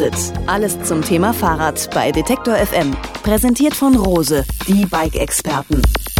Antritt: Alles zum Thema Fahrrad bei Detektor FM. Präsentiert von Rose, die Bike-Experten.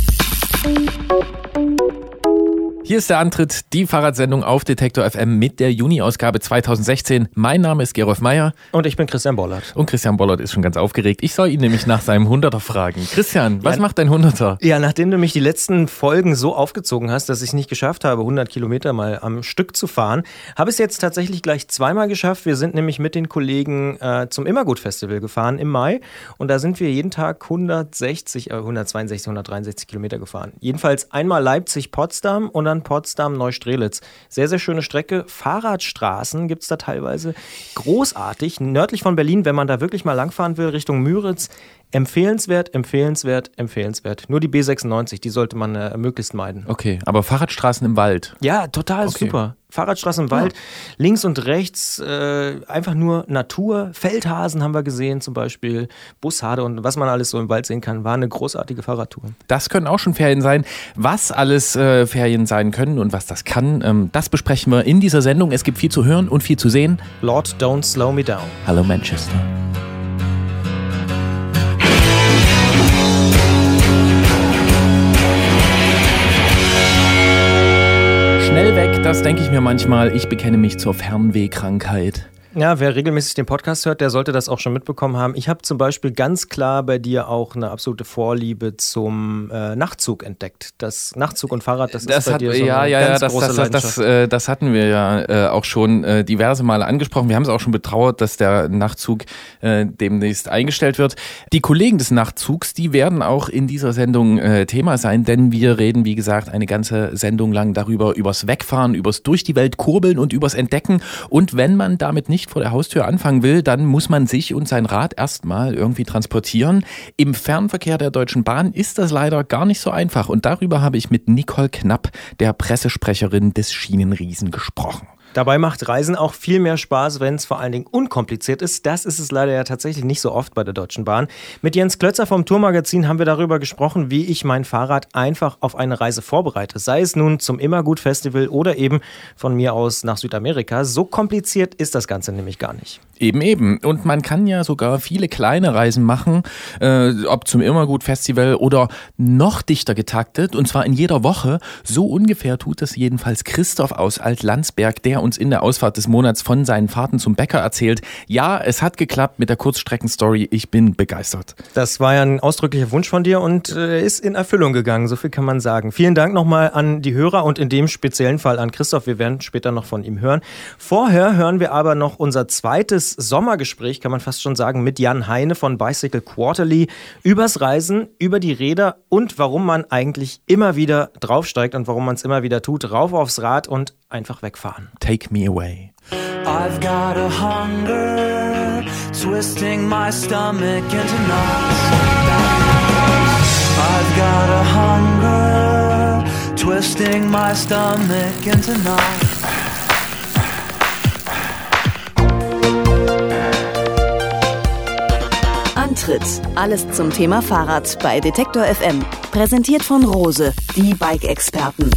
Hier ist der Antritt, die Fahrradsendung auf Detektor FM mit der Juni-Ausgabe 2016. Mein Name ist Gerolf Meyer. Und ich bin Christian Bollert. Und Christian Bollert ist schon ganz aufgeregt. Ich soll ihn nämlich nach seinem 100er fragen. Christian, was macht dein 100er? Ja, nachdem du mich die letzten Folgen so aufgezogen hast, dass ich es nicht geschafft habe, 100 Kilometer mal am Stück zu fahren, habe ich es jetzt tatsächlich gleich zweimal geschafft. Wir sind nämlich mit den Kollegen zum Immergut-Festival gefahren im Mai. Und da sind wir jeden Tag 162, 163 Kilometer gefahren. Jedenfalls einmal Leipzig-Potsdam und dann Potsdam-Neustrelitz. Sehr, sehr schöne Strecke. Fahrradstraßen gibt es da teilweise. Großartig. Nördlich von Berlin, wenn man da wirklich mal langfahren will, Richtung Müritz. Empfehlenswert. Nur die B96, die sollte man möglichst meiden. Okay, aber Fahrradstraßen im Wald? Ja, total super. Fahrradstraßen im Wald, links und rechts einfach nur Natur. Feldhasen haben wir gesehen zum Beispiel, Bussarde und was man alles so im Wald sehen kann, war eine großartige Fahrradtour. Das können auch schon Ferien sein. Was alles Ferien sein können und was das kann, das besprechen wir in dieser Sendung. Es gibt viel zu hören und viel zu sehen. Lord, don't slow me down. Hallo Manchester. Schnell weg, das denke ich mir manchmal. Ich bekenne mich zur Fernwehkrankheit. Ja, wer regelmäßig den Podcast hört, der sollte das auch schon mitbekommen haben. Ich habe zum Beispiel ganz klar bei dir auch eine absolute Vorliebe zum Nachtzug entdeckt. Das Nachtzug und Fahrrad, das ist bei dir so eine ganz große Leidenschaft. Das hatten wir ja auch schon diverse Male angesprochen. Wir haben es auch schon betrauert, dass der Nachtzug demnächst eingestellt wird. Die Kollegen des Nachtzugs, die werden auch in dieser Sendung Thema sein, denn wir reden, wie gesagt, eine ganze Sendung lang darüber, übers Wegfahren, übers durch die Welt kurbeln und übers Entdecken. Und wenn man damit nicht vor der Haustür anfangen will, dann muss man sich und sein Rad erstmal irgendwie transportieren. Im Fernverkehr der Deutschen Bahn ist das leider gar nicht so einfach. Und darüber habe ich mit Nicole Knapp, der Pressesprecherin des Schienenriesen, gesprochen. Dabei macht Reisen auch viel mehr Spaß, wenn es vor allen Dingen unkompliziert ist. Das ist es leider ja tatsächlich nicht so oft bei der Deutschen Bahn. Mit Jens Klötzer vom Tourmagazin haben wir darüber gesprochen, wie ich mein Fahrrad einfach auf eine Reise vorbereite. Sei es nun zum Immergut-Festival oder eben von mir aus nach Südamerika. So kompliziert ist das Ganze nämlich gar nicht. Eben. Und man kann ja sogar viele kleine Reisen machen, ob zum Immergut-Festival oder noch dichter getaktet, und zwar in jeder Woche. So ungefähr tut es jedenfalls Christoph aus Altlandsberg, der uns in der Ausfahrt des Monats von seinen Fahrten zum Bäcker erzählt. Ja, es hat geklappt mit der Kurzstreckenstory. Ich bin begeistert. Das war ja ein ausdrücklicher Wunsch von dir und ist in Erfüllung gegangen, so viel kann man sagen. Vielen Dank nochmal an die Hörer und in dem speziellen Fall an Christoph. Wir werden später noch von ihm hören. Vorher hören wir aber noch unser zweites Sommergespräch, kann man fast schon sagen, mit Jan Heine von Bicycle Quarterly übers Reisen, über die Räder und warum man eigentlich immer wieder draufsteigt und warum man es immer wieder tut. Rauf aufs Rad und einfach wegfahren. Take me away. I've got a hunger, twisting my stomach into knots. I've got a hunger, twisting my stomach into knots. Antritt: Alles zum Thema Fahrrad bei Detektor FM. Präsentiert von Rose, die Bike-Experten.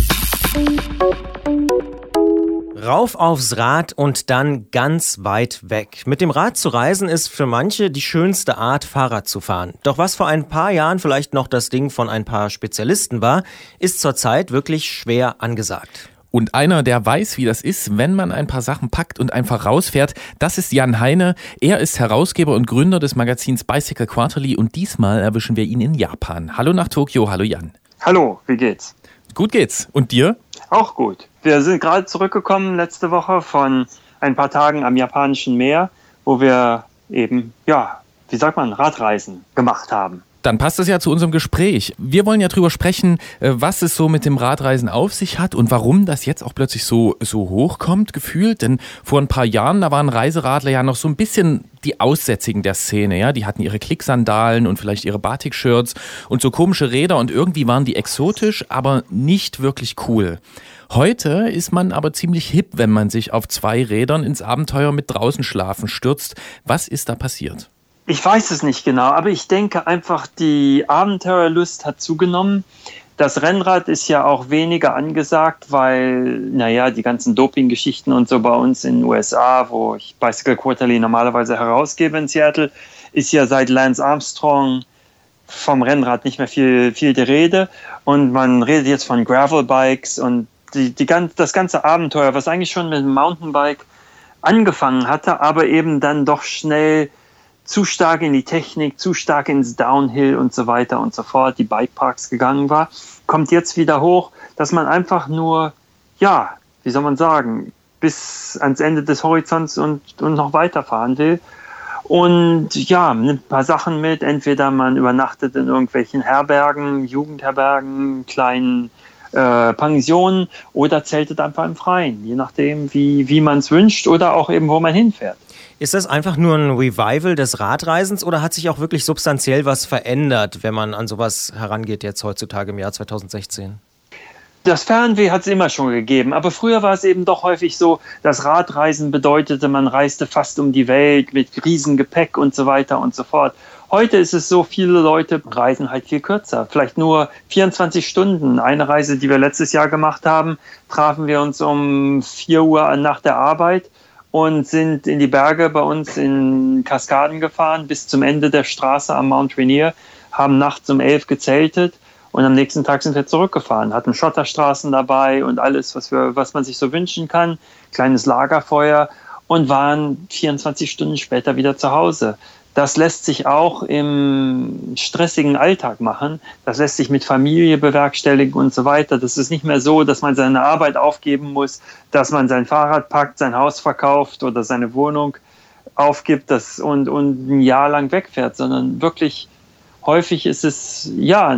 Rauf aufs Rad und dann ganz weit weg. Mit dem Rad zu reisen ist für manche die schönste Art, Fahrrad zu fahren. Doch was vor ein paar Jahren vielleicht noch das Ding von ein paar Spezialisten war, ist zurzeit wirklich schwer angesagt. Und einer, der weiß, wie das ist, wenn man ein paar Sachen packt und einfach rausfährt, das ist Jan Heine. Er ist Herausgeber und Gründer des Magazins Bicycle Quarterly und diesmal erwischen wir ihn in Japan. Hallo nach Tokio, hallo Jan. Hallo, wie geht's? Gut geht's. Und dir? Auch gut. Wir sind gerade zurückgekommen letzte Woche von ein paar Tagen am japanischen Meer, wo wir eben, Radreisen gemacht haben. Dann passt das ja zu unserem Gespräch. Wir wollen ja drüber sprechen, was es so mit dem Radreisen auf sich hat und warum das jetzt auch plötzlich so hochkommt, gefühlt. Denn vor ein paar Jahren, da waren Reiseradler ja noch so ein bisschen die Aussätzigen der Szene. Ja? Die hatten ihre Klicksandalen und vielleicht ihre Batik-Shirts und so komische Räder und irgendwie waren die exotisch, aber nicht wirklich cool. Heute ist man aber ziemlich hip, wenn man sich auf 2 Rädern ins Abenteuer mit draußen schlafen stürzt. Was ist da passiert? Ich weiß es nicht genau, aber ich denke einfach, die Abenteuerlust hat zugenommen. Das Rennrad ist ja auch weniger angesagt, weil, die ganzen Doping-Geschichten und so bei uns in den USA, wo ich Bicycle Quarterly normalerweise herausgebe in Seattle, ist ja seit Lance Armstrong vom Rennrad nicht mehr viel die Rede. Und man redet jetzt von Gravelbikes und das ganze Abenteuer, was eigentlich schon mit dem Mountainbike angefangen hatte, aber eben dann doch schnell zu stark in die Technik, zu stark ins Downhill und so weiter und so fort, die Bikeparks gegangen war, kommt jetzt wieder hoch, dass man einfach nur, bis ans Ende des Horizonts und noch weiterfahren will. Und nimmt ein paar Sachen mit, entweder man übernachtet in irgendwelchen Herbergen, Jugendherbergen, kleinen Pensionen oder zeltet einfach im Freien, je nachdem, wie man es wünscht oder auch eben, wo man hinfährt. Ist das einfach nur ein Revival des Radreisens oder hat sich auch wirklich substanziell was verändert, wenn man an sowas herangeht jetzt heutzutage im Jahr 2016? Das Fernweh hat es immer schon gegeben, aber früher war es eben doch häufig so, dass Radreisen bedeutete, man reiste fast um die Welt mit riesen Gepäck und so weiter und so fort. Heute ist es so, viele Leute reisen halt viel kürzer, vielleicht nur 24 Stunden. Eine Reise, die wir letztes Jahr gemacht haben, trafen wir uns um 4 Uhr nach der Arbeit und sind in die Berge bei uns in Kaskaden gefahren bis zum Ende der Straße am Mount Rainier, haben nachts um 11 gezeltet und am nächsten Tag sind wir zurückgefahren, hatten Schotterstraßen dabei und alles, was man sich so wünschen kann, kleines Lagerfeuer und waren 24 Stunden später wieder zu Hause. Das lässt sich auch im stressigen Alltag machen. Das lässt sich mit Familie bewerkstelligen und so weiter. Das ist nicht mehr so, dass man seine Arbeit aufgeben muss, dass man sein Fahrrad packt, sein Haus verkauft oder seine Wohnung aufgibt und ein Jahr lang wegfährt, sondern wirklich häufig ist es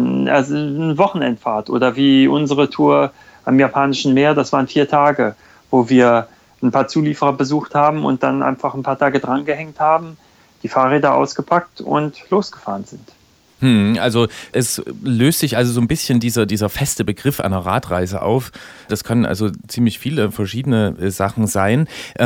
eine Wochenendfahrt oder wie unsere Tour am Japanischen Meer. Das waren 4 Tage, wo wir ein paar Zulieferer besucht haben und dann einfach ein paar Tage drangehängt haben, die Fahrräder ausgepackt und losgefahren sind. Also es löst sich also so ein bisschen dieser feste Begriff einer Radreise auf. Das können also ziemlich viele verschiedene Sachen sein.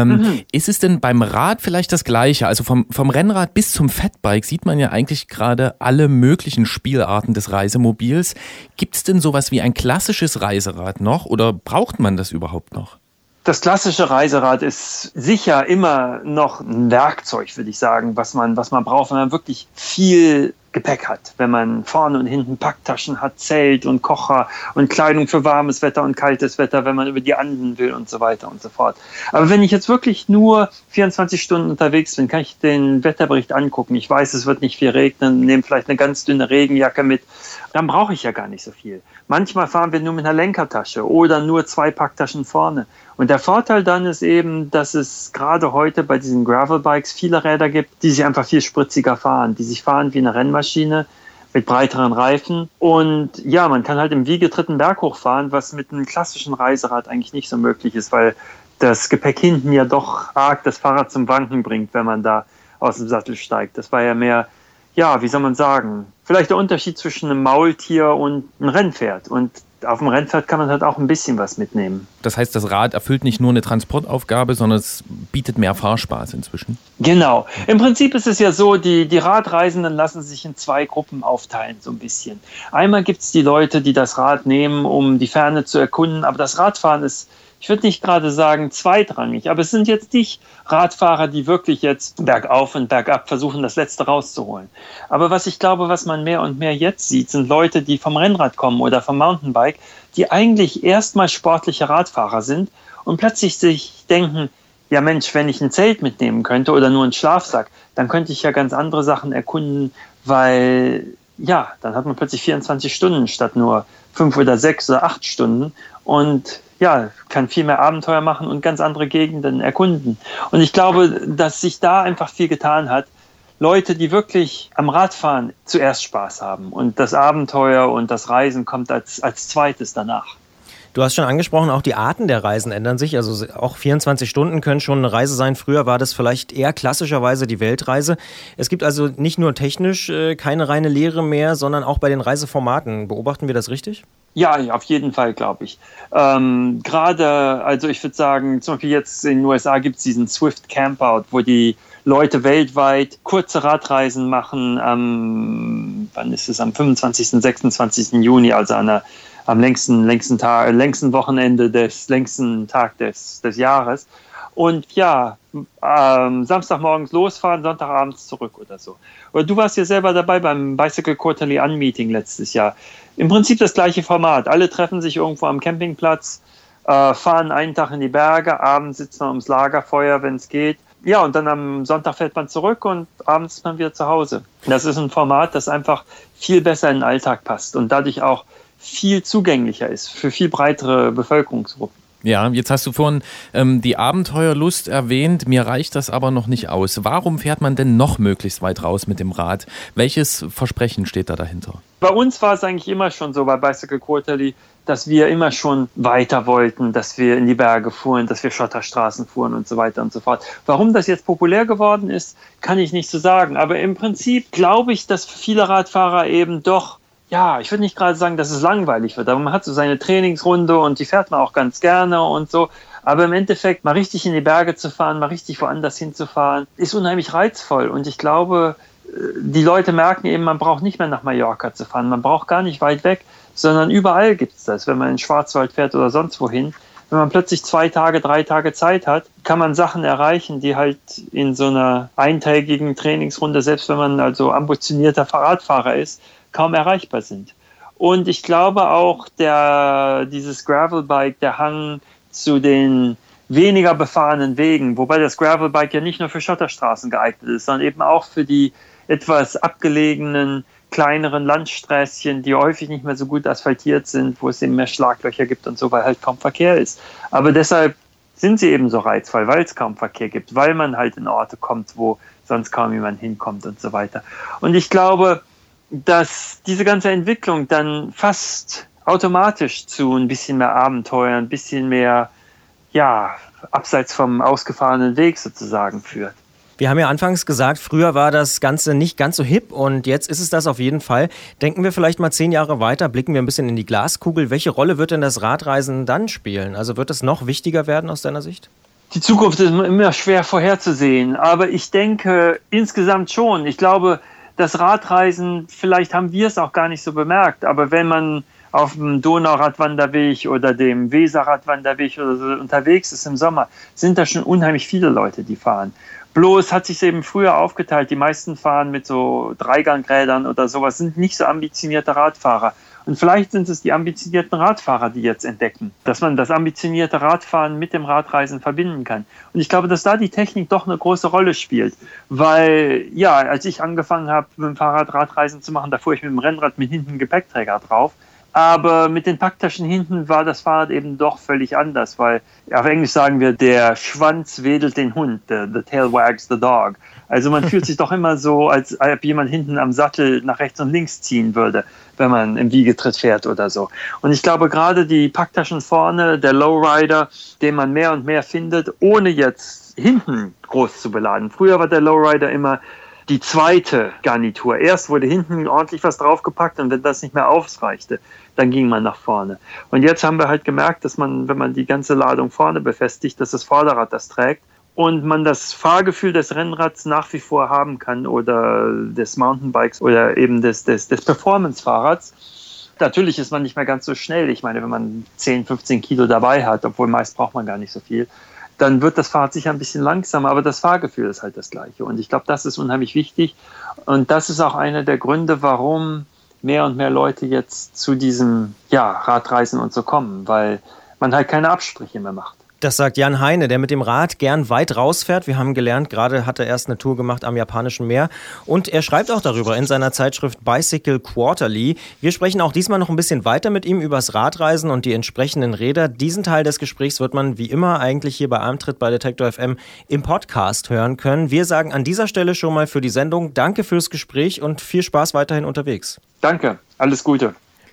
Ist es denn beim Rad vielleicht das Gleiche? Also vom Rennrad bis zum Fatbike sieht man ja eigentlich gerade alle möglichen Spielarten des Reisemobils. Gibt es denn sowas wie ein klassisches Reiserad noch oder braucht man das überhaupt noch? Das klassische Reiserad ist sicher immer noch ein Werkzeug, würde ich sagen, was man braucht, wenn man wirklich viel Gepäck hat. Wenn man vorne und hinten Packtaschen hat, Zelt und Kocher und Kleidung für warmes Wetter und kaltes Wetter, wenn man über die Anden will und so weiter und so fort. Aber wenn ich jetzt wirklich nur 24 Stunden unterwegs bin, kann ich den Wetterbericht angucken. Ich weiß, es wird nicht viel regnen, nehme vielleicht eine ganz dünne Regenjacke mit. Dann brauche ich ja gar nicht so viel. Manchmal fahren wir nur mit einer Lenkertasche oder nur 2 Packtaschen vorne. Und der Vorteil dann ist eben, dass es gerade heute bei diesen Gravelbikes viele Räder gibt, die sich einfach viel spritziger fahren, die sich fahren wie eine Rennmaschine mit breiteren Reifen. Und ja, man kann halt im Wiegetritt einen Berg hochfahren, was mit einem klassischen Reiserad eigentlich nicht so möglich ist, weil das Gepäck hinten ja doch arg das Fahrrad zum Wanken bringt, wenn man da aus dem Sattel steigt. Das war ja mehr, wie soll man sagen, vielleicht der Unterschied zwischen einem Maultier und einem Rennpferd. Und auf dem Rennpferd kann man halt auch ein bisschen was mitnehmen. Das heißt, das Rad erfüllt nicht nur eine Transportaufgabe, sondern es bietet mehr Fahrspaß inzwischen. Genau. Im Prinzip ist es ja so, die Radreisenden lassen sich in 2 Gruppen aufteilen, so ein bisschen. Einmal gibt es die Leute, die das Rad nehmen, um die Ferne zu erkunden, aber das Radfahren ist, ich würde nicht gerade sagen zweitrangig, aber es sind jetzt nicht Radfahrer, die wirklich jetzt bergauf und bergab versuchen, das Letzte rauszuholen. Aber was ich glaube, was man mehr und mehr jetzt sieht, sind Leute, die vom Rennrad kommen oder vom Mountainbike, die eigentlich erstmal sportliche Radfahrer sind und plötzlich sich denken, ja Mensch, wenn ich ein Zelt mitnehmen könnte oder nur einen Schlafsack, dann könnte ich ja ganz andere Sachen erkunden, weil dann hat man plötzlich 24 Stunden statt nur 5 oder 6 oder 8 Stunden und kann viel mehr Abenteuer machen und ganz andere Gegenden erkunden. Und ich glaube, dass sich da einfach viel getan hat. Leute, die wirklich am Radfahren zuerst Spaß haben und das Abenteuer und das Reisen kommt als zweites danach. Du hast schon angesprochen, auch die Arten der Reisen ändern sich. Also auch 24 Stunden können schon eine Reise sein. Früher war das vielleicht eher klassischerweise die Weltreise. Es gibt also nicht nur technisch keine reine Lehre mehr, sondern auch bei den Reiseformaten. Beobachten wir das richtig? Ja, auf jeden Fall, glaube ich. Gerade, also ich würde sagen, zum Beispiel jetzt in den USA gibt es diesen Swift Campout, wo die Leute weltweit kurze Radreisen machen wann ist es, am 25. und 26. Juni, also am längsten Wochenende des längsten Tag des Jahres. Und ja, Samstagmorgens losfahren, Sonntagabends zurück oder so. Oder du warst ja selber dabei beim Bicycle Quarterly Unmeeting letztes Jahr. Im Prinzip das gleiche Format. Alle treffen sich irgendwo am Campingplatz, fahren einen Tag in die Berge, abends sitzt man ums Lagerfeuer, wenn es geht. Ja, und dann am Sonntag fährt man zurück und abends ist man wieder zu Hause. Das ist ein Format, das einfach viel besser in den Alltag passt und dadurch auch viel zugänglicher ist für viel breitere Bevölkerungsgruppen. Ja, jetzt hast du vorhin die Abenteuerlust erwähnt, mir reicht das aber noch nicht aus. Warum fährt man denn noch möglichst weit raus mit dem Rad? Welches Versprechen steht da dahinter? Bei uns war es eigentlich immer schon so bei Bicycle Quarterly, dass wir immer schon weiter wollten, dass wir in die Berge fuhren, dass wir Schotterstraßen fuhren und so weiter und so fort. Warum das jetzt populär geworden ist, kann ich nicht so sagen. Aber im Prinzip glaube ich, dass viele Radfahrer eben doch, ja, ich würde nicht gerade sagen, dass es langweilig wird, aber man hat so seine Trainingsrunde und die fährt man auch ganz gerne und so. Aber im Endeffekt mal richtig in die Berge zu fahren, mal richtig woanders hinzufahren, ist unheimlich reizvoll. Und ich glaube, die Leute merken eben, man braucht nicht mehr nach Mallorca zu fahren, man braucht gar nicht weit weg, sondern überall gibt es das. Wenn man in den Schwarzwald fährt oder sonst wohin, wenn man plötzlich 2 Tage, 3 Tage Zeit hat, kann man Sachen erreichen, die halt in so einer eintägigen Trainingsrunde, selbst wenn man also ambitionierter Fahrradfahrer ist, kaum erreichbar sind. Und ich glaube auch, dieses Gravelbike, der Hang zu den weniger befahrenen Wegen, wobei das Gravelbike ja nicht nur für Schotterstraßen geeignet ist, sondern eben auch für die etwas abgelegenen, kleineren Landsträßchen, die häufig nicht mehr so gut asphaltiert sind, wo es eben mehr Schlaglöcher gibt und so, weil halt kaum Verkehr ist. Aber deshalb sind sie eben so reizvoll, weil es kaum Verkehr gibt, weil man halt in Orte kommt, wo sonst kaum jemand hinkommt und so weiter. Und ich glaube, dass diese ganze Entwicklung dann fast automatisch zu ein bisschen mehr Abenteuer, ein bisschen mehr, ja, abseits vom ausgefahrenen Weg sozusagen führt. Wir haben ja anfangs gesagt, früher war das Ganze nicht ganz so hip und jetzt ist es das auf jeden Fall. Denken wir vielleicht mal 10 Jahre weiter, blicken wir ein bisschen in die Glaskugel. Welche Rolle wird denn das Radreisen dann spielen? Also wird es noch wichtiger werden aus deiner Sicht? Die Zukunft ist immer schwer vorherzusehen, aber ich denke insgesamt schon. Ich glaube, das Radreisen, vielleicht haben wir es auch gar nicht so bemerkt, aber wenn man auf dem Donauradwanderweg oder dem Weserradwanderweg oder so unterwegs ist im Sommer, sind da schon unheimlich viele Leute, die fahren. Bloß hat sich eben früher aufgeteilt. Die meisten fahren mit so Dreigangrädern oder sowas, sind nicht so ambitionierte Radfahrer. Und vielleicht sind es die ambitionierten Radfahrer, die jetzt entdecken, dass man das ambitionierte Radfahren mit dem Radreisen verbinden kann. Und ich glaube, dass da die Technik doch eine große Rolle spielt. Weil, ja, als ich angefangen habe, mit dem Fahrrad Radreisen zu machen, da fuhr ich mit dem Rennrad mit hinten Gepäckträger drauf. Aber mit den Packtaschen hinten war das Fahrrad eben doch völlig anders, weil auf Englisch sagen wir, der Schwanz wedelt den Hund, the tail wags the dog. Also man fühlt sich doch immer so, als ob jemand hinten am Sattel nach rechts und links ziehen würde, wenn man im Wiegetritt fährt oder so. Und ich glaube, gerade die Packtaschen vorne, der Lowrider, den man mehr und mehr findet, ohne jetzt hinten groß zu beladen. Früher war der Lowrider immer die zweite Garnitur. Erst wurde hinten ordentlich was draufgepackt und wenn das nicht mehr ausreichte, dann ging man nach vorne. Und jetzt haben wir halt gemerkt, dass man, wenn man die ganze Ladung vorne befestigt, dass das Vorderrad das trägt und man das Fahrgefühl des Rennrads nach wie vor haben kann oder des Mountainbikes oder eben des Performance-Fahrrads. Natürlich ist man nicht mehr ganz so schnell. Ich meine, wenn man 10, 15 Kilo dabei hat, obwohl meist braucht man gar nicht so viel, dann wird das Fahrrad sicher ein bisschen langsamer, aber das Fahrgefühl ist halt das gleiche. Und ich glaube, das ist unheimlich wichtig. Und das ist auch einer der Gründe, warum mehr und mehr Leute jetzt zu diesem Radreisen und so kommen, weil man halt keine Abstriche mehr macht. Das sagt Jan Heine, der mit dem Rad gern weit rausfährt. Wir haben gelernt, gerade hat er erst eine Tour gemacht am Japanischen Meer. Und er schreibt auch darüber in seiner Zeitschrift Bicycle Quarterly. Wir sprechen auch diesmal noch ein bisschen weiter mit ihm übers Radreisen und die entsprechenden Räder. Diesen Teil des Gesprächs wird man wie immer eigentlich hier bei Armtritt bei Detektor FM im Podcast hören können. Wir sagen an dieser Stelle schon mal für die Sendung Danke fürs Gespräch und viel Spaß weiterhin unterwegs. Danke, alles Gute.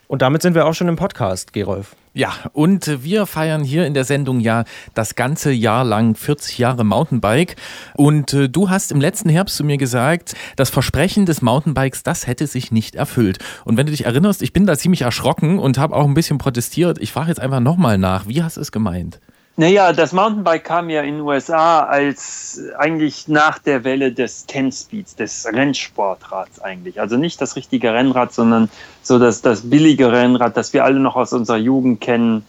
Und damit sind wir auch schon im Podcast, Gerolf. Ja, und wir feiern hier in der Sendung ja das ganze Jahr lang 40 Jahre Mountainbike. Und du hast im letzten Herbst zu mir gesagt, das Versprechen des Mountainbikes, das hätte sich nicht erfüllt. Und wenn du dich erinnerst, ich bin da ziemlich erschrocken und habe auch ein bisschen protestiert. Ich frage jetzt einfach nochmal nach. Wie hast du es gemeint? Naja, das Mountainbike kam ja in den USA als eigentlich nach der Welle des 10-Speeds, des Rennsportrads eigentlich. Also nicht das richtige Rennrad, sondern so das billige Rennrad, das wir alle noch aus unserer Jugend kennen,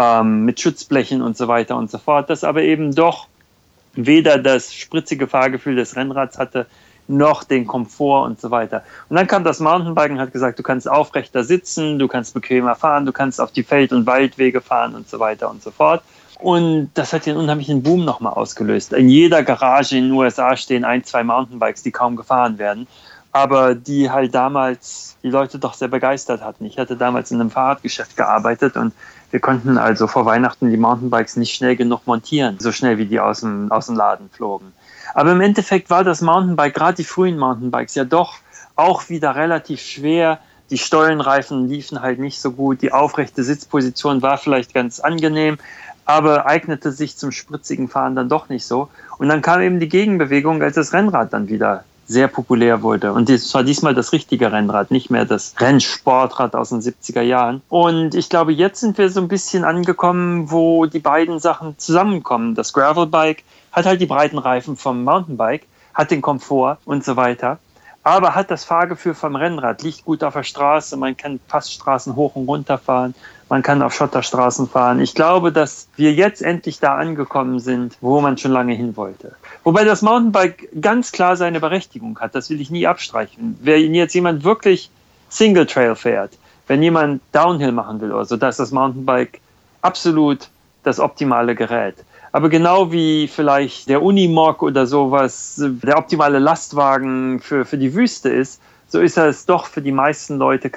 mit Schutzblechen und so weiter und so fort, das aber eben doch weder das spritzige Fahrgefühl des Rennrads hatte, noch den Komfort und so weiter. Und dann kam das Mountainbike und hat gesagt, du kannst aufrechter sitzen, du kannst bequemer fahren, du kannst auf die Feld- und Waldwege fahren und so weiter und so fort. Und das hat den unheimlichen Boom nochmal ausgelöst. In jeder Garage in den USA stehen 1-2 Mountainbikes, die kaum gefahren werden, aber die halt damals die Leute doch sehr begeistert hatten. Ich hatte damals in einem Fahrradgeschäft gearbeitet und wir konnten also vor Weihnachten die Mountainbikes nicht schnell genug montieren, so schnell wie die aus dem Laden flogen. Aber im Endeffekt war das Mountainbike, gerade die frühen Mountainbikes, ja doch auch wieder relativ schwer. Die Stollenreifen liefen halt nicht so gut, die aufrechte Sitzposition war vielleicht ganz angenehm, aber eignete sich zum spritzigen Fahren dann doch nicht so. Und dann kam eben die Gegenbewegung, als das Rennrad dann wieder sehr populär wurde. Und es war diesmal das richtige Rennrad, nicht mehr das Rennsportrad aus den 70er Jahren. Und ich glaube, jetzt sind wir so ein bisschen angekommen, wo die beiden Sachen zusammenkommen. Das Gravelbike hat halt die breiten Reifen vom Mountainbike, hat den Komfort und so weiter, aber hat das Fahrgefühl vom Rennrad, liegt gut auf der Straße, man kann Passstraßen hoch und runter fahren, man kann auf Schotterstraßen fahren. Ich glaube, dass wir jetzt endlich da angekommen sind, wo man schon lange hin wollte. Wobei das Mountainbike ganz klar seine Berechtigung hat, das will ich nie abstreichen. Wenn jetzt jemand wirklich Single Trail fährt, wenn jemand Downhill machen will oder so, da ist das Mountainbike absolut das optimale Gerät. Aber genau wie vielleicht der Unimog oder sowas der optimale Lastwagen für die Wüste ist, so ist es doch für die meisten Leute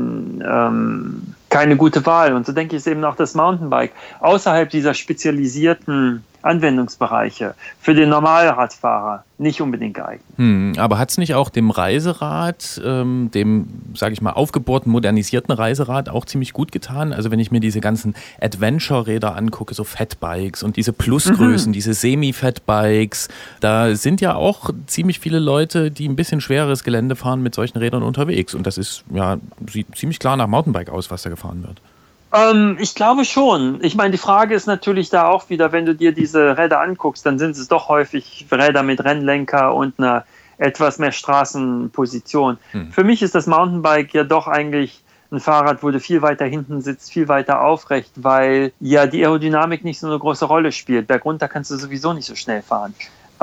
keine gute Wahl. Und so denke ich, ist eben auch das Mountainbike außerhalb dieser spezialisierten Anwendungsbereiche für den Normalradfahrer nicht unbedingt geeignet. Aber hat es nicht auch dem Reiserad, dem, sage ich mal, aufgebohrten, modernisierten Reiserad auch ziemlich gut getan? Also wenn ich mir diese ganzen Adventure-Räder angucke, so Fatbikes und diese Plusgrößen, diese Semi-Fatbikes, da sind ja auch ziemlich viele Leute, die ein bisschen schwereres Gelände fahren, mit solchen Rädern unterwegs. Und das ist ja sieht ziemlich klar nach Mountainbike aus, was da gefahren wird. Ich glaube schon. Ich meine, die Frage ist natürlich da auch wieder, wenn du dir diese Räder anguckst, dann sind es doch häufig Räder mit Rennlenker und einer etwas mehr Straßenposition. Für mich ist das Mountainbike ja doch eigentlich ein Fahrrad, wo du viel weiter hinten sitzt, viel weiter aufrecht, weil ja die Aerodynamik nicht so eine große Rolle spielt. Bergunter kannst du sowieso nicht so schnell fahren.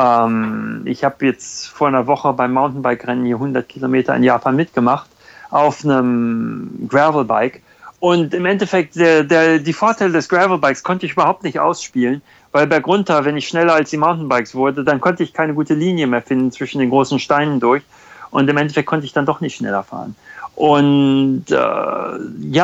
Ich habe jetzt vor einer Woche beim Mountainbike-Rennen hier 100 Kilometer in Japan mitgemacht, auf einem Gravelbike. Und im Endeffekt, die Vorteile des Gravelbikes konnte ich überhaupt nicht ausspielen, weil bergunter, wenn ich schneller als die Mountainbikes wurde, dann konnte ich keine gute Linie mehr finden zwischen den großen Steinen durch. Und im Endeffekt konnte ich dann doch nicht schneller fahren. Und war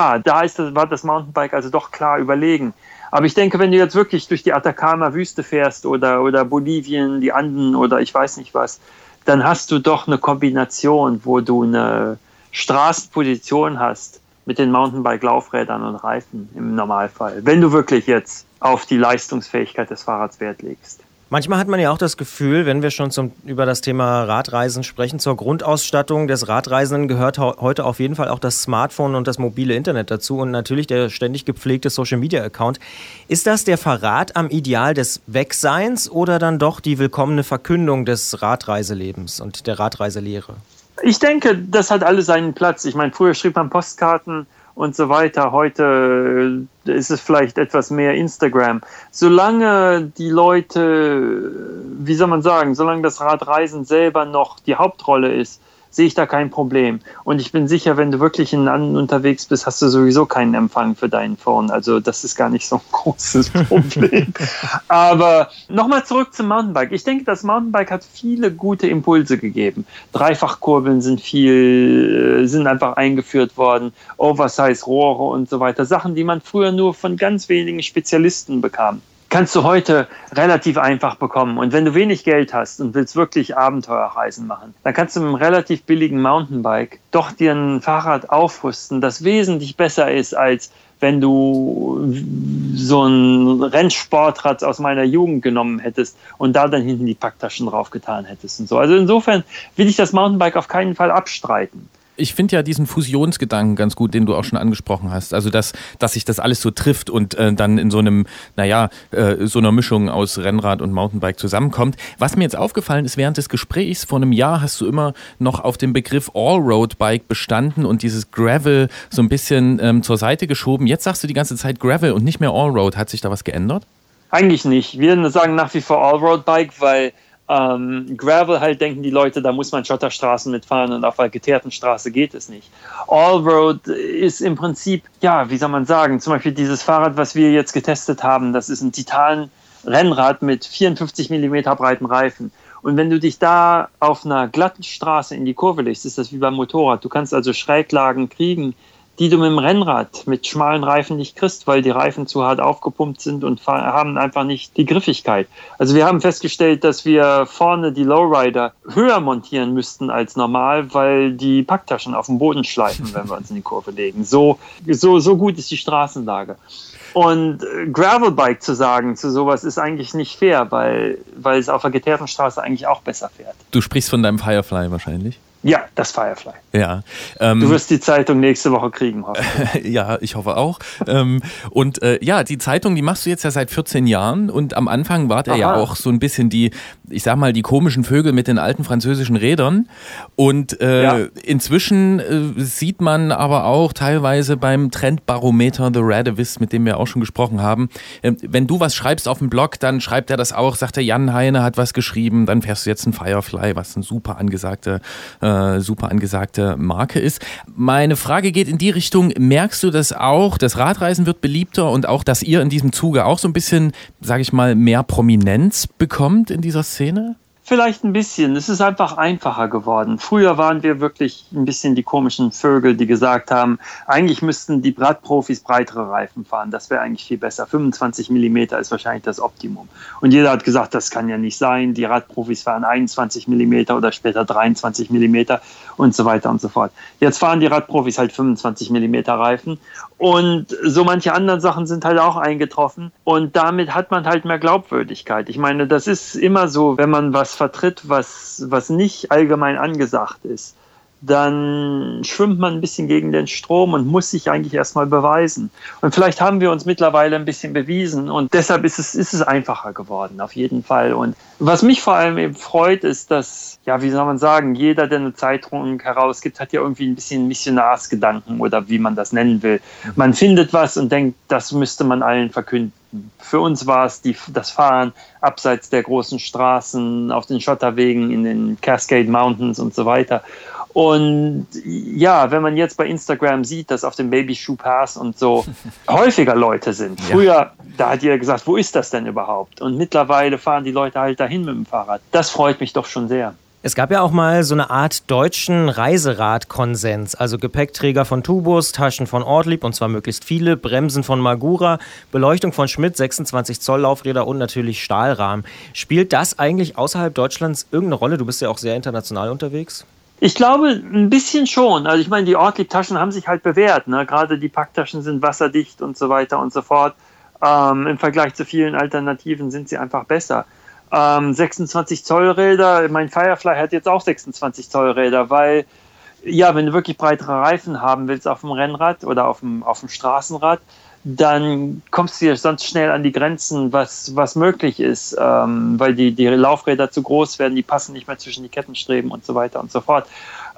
das Mountainbike also doch klar überlegen. Aber ich denke, wenn du jetzt wirklich durch die Atacama-Wüste fährst oder Bolivien, die Anden oder ich weiß nicht was, dann hast du doch eine Kombination, wo du eine Straßenposition hast, mit den Mountainbike-Laufrädern und Reifen im Normalfall, wenn du wirklich jetzt auf die Leistungsfähigkeit des Fahrrads Wert legst. Manchmal hat man ja auch das Gefühl, wenn wir schon über das Thema Radreisen sprechen, zur Grundausstattung des Radreisenden gehört heute auf jeden Fall auch das Smartphone und das mobile Internet dazu und natürlich der ständig gepflegte Social-Media-Account. Ist das der Verrat am Ideal des Wegseins oder dann doch die willkommene Verkündung des Radreiselebens und der Radreiselehre? Ich denke, das hat alles seinen Platz. Ich meine, früher schrieb man Postkarten und so weiter. Heute ist es vielleicht etwas mehr Instagram. Solange die Leute, wie soll man sagen, solange das Radreisen selber noch die Hauptrolle ist, sehe ich da kein Problem. Und ich bin sicher, wenn du wirklich in Landen unterwegs bist, hast du sowieso keinen Empfang für dein Phone. Also das ist gar nicht so ein großes Problem. Aber nochmal zurück zum Mountainbike. Ich denke, das Mountainbike hat viele gute Impulse gegeben. Dreifachkurbeln sind einfach eingeführt worden. Oversize-Rohre und so weiter. Sachen, die man früher nur von ganz wenigen Spezialisten bekam. kannst du heute relativ einfach bekommen. Und wenn du wenig Geld hast und willst wirklich Abenteuerreisen machen, dann kannst du mit einem relativ billigen Mountainbike doch dir ein Fahrrad aufrüsten, das wesentlich besser ist, als wenn du so ein Rennsportrad aus meiner Jugend genommen hättest und da dann hinten die Packtaschen draufgetan hättest und so. Also insofern will ich das Mountainbike auf keinen Fall abstreiten. Ich finde ja diesen Fusionsgedanken ganz gut, den du auch schon angesprochen hast. Also, dass sich das alles so trifft und dann in so einem, so einer Mischung aus Rennrad und Mountainbike zusammenkommt. Was mir jetzt aufgefallen ist während des Gesprächs, vor einem Jahr hast du immer noch auf dem Begriff Allroad-Bike bestanden und dieses Gravel so ein bisschen zur Seite geschoben. Jetzt sagst du die ganze Zeit Gravel und nicht mehr Allroad. Hat sich da was geändert? Eigentlich nicht. Wir sagen nach wie vor Allroad-Bike, weil Gravel halt denken die Leute, da muss man Schotterstraßen mitfahren und auf einer geteerten Straße geht es nicht. Allroad ist im Prinzip, ja, wie soll man sagen, zum Beispiel dieses Fahrrad, was wir jetzt getestet haben, das ist ein Titan-Rennrad mit 54 mm breiten Reifen. Und wenn du dich da auf einer glatten Straße in die Kurve legst, ist das wie beim Motorrad. Du kannst also Schräglagen kriegen, die du mit dem Rennrad mit schmalen Reifen nicht kriegst, weil die Reifen zu hart aufgepumpt sind und haben einfach nicht die Griffigkeit. Also wir haben festgestellt, dass wir vorne die Lowrider höher montieren müssten als normal, weil die Packtaschen auf dem Boden schleifen, wenn wir uns in die Kurve legen. So gut ist die Straßenlage. Und Gravelbike zu sagen zu sowas ist eigentlich nicht fair, weil es auf der geteerten Straße eigentlich auch besser fährt. Du sprichst von deinem Firefly wahrscheinlich? Ja, das Firefly. Ja. Du wirst die Zeitung nächste Woche kriegen, hoffentlich. Ja, ich hoffe auch. Die Zeitung, die machst du jetzt ja seit 14 Jahren und am Anfang war der ja auch so ein bisschen die komischen Vögel mit den alten französischen Rädern und inzwischen sieht man aber auch teilweise beim Trendbarometer The Radavis, mit dem wir auch schon gesprochen haben, wenn du was schreibst auf dem Blog, dann schreibt er das auch, sagt der Jan Heine hat was geschrieben, dann fährst du jetzt ein Firefly, was ein super angesagte Marke ist. Meine Frage geht in die Richtung, merkst du das auch, das Radreisen wird beliebter und auch, dass ihr in diesem Zuge auch so ein bisschen, sage ich mal, mehr Prominenz bekommt in dieser Szene? Vielleicht ein bisschen. Es ist einfach einfacher geworden. Früher waren wir wirklich ein bisschen die komischen Vögel, die gesagt haben, eigentlich müssten die Radprofis breitere Reifen fahren. Das wäre eigentlich viel besser. 25 mm ist wahrscheinlich das Optimum. Und jeder hat gesagt, das kann ja nicht sein. Die Radprofis fahren 21 mm oder später 23 mm und so weiter und so fort. Jetzt fahren die Radprofis halt 25 mm Reifen. Und so manche anderen Sachen sind halt auch eingetroffen. Und damit hat man halt mehr Glaubwürdigkeit. Ich meine, das ist immer so, wenn man was vertritt, was nicht allgemein angesagt ist, dann schwimmt man ein bisschen gegen den Strom und muss sich eigentlich erstmal beweisen. Und vielleicht haben wir uns mittlerweile ein bisschen bewiesen und deshalb ist es einfacher geworden, auf jeden Fall. Und was mich vor allem eben freut, ist, dass, ja, wie soll man sagen, jeder, der eine Zeitung herausgibt, hat ja irgendwie ein bisschen Missionarsgedanken oder wie man das nennen will. Man findet was und denkt, das müsste man allen verkünden. Für uns war es das Fahren abseits der großen Straßen, auf den Schotterwegen, in den Cascade Mountains und so weiter. Und ja, wenn man jetzt bei Instagram sieht, dass auf dem Baby Shoe Pass und so häufiger Leute sind. Früher, da hat jeder gesagt, wo ist das denn überhaupt? Und mittlerweile fahren die Leute halt dahin mit dem Fahrrad. Das freut mich doch schon sehr. Es gab ja auch mal so eine Art deutschen Reiseradkonsens, also Gepäckträger von Tubus, Taschen von Ortlieb und zwar möglichst viele, Bremsen von Magura, Beleuchtung von Schmidt, 26 Zoll Laufräder und natürlich Stahlrahmen. Spielt das eigentlich außerhalb Deutschlands irgendeine Rolle? Du bist ja auch sehr international unterwegs. Ich glaube, ein bisschen schon. Also ich meine, die Ortlieb-Taschen haben sich halt bewährt, ne? Gerade die Packtaschen sind wasserdicht und so weiter und so fort. Im Vergleich zu vielen Alternativen sind sie einfach besser. 26 Zoll Räder, mein Firefly hat jetzt auch 26 Zoll Räder, weil, ja, wenn du wirklich breitere Reifen haben willst auf dem Rennrad oder auf dem Straßenrad, dann kommst du ja sonst schnell an die Grenzen, was möglich ist, weil die Laufräder zu groß werden, die passen nicht mehr zwischen die Kettenstreben und so weiter und so fort.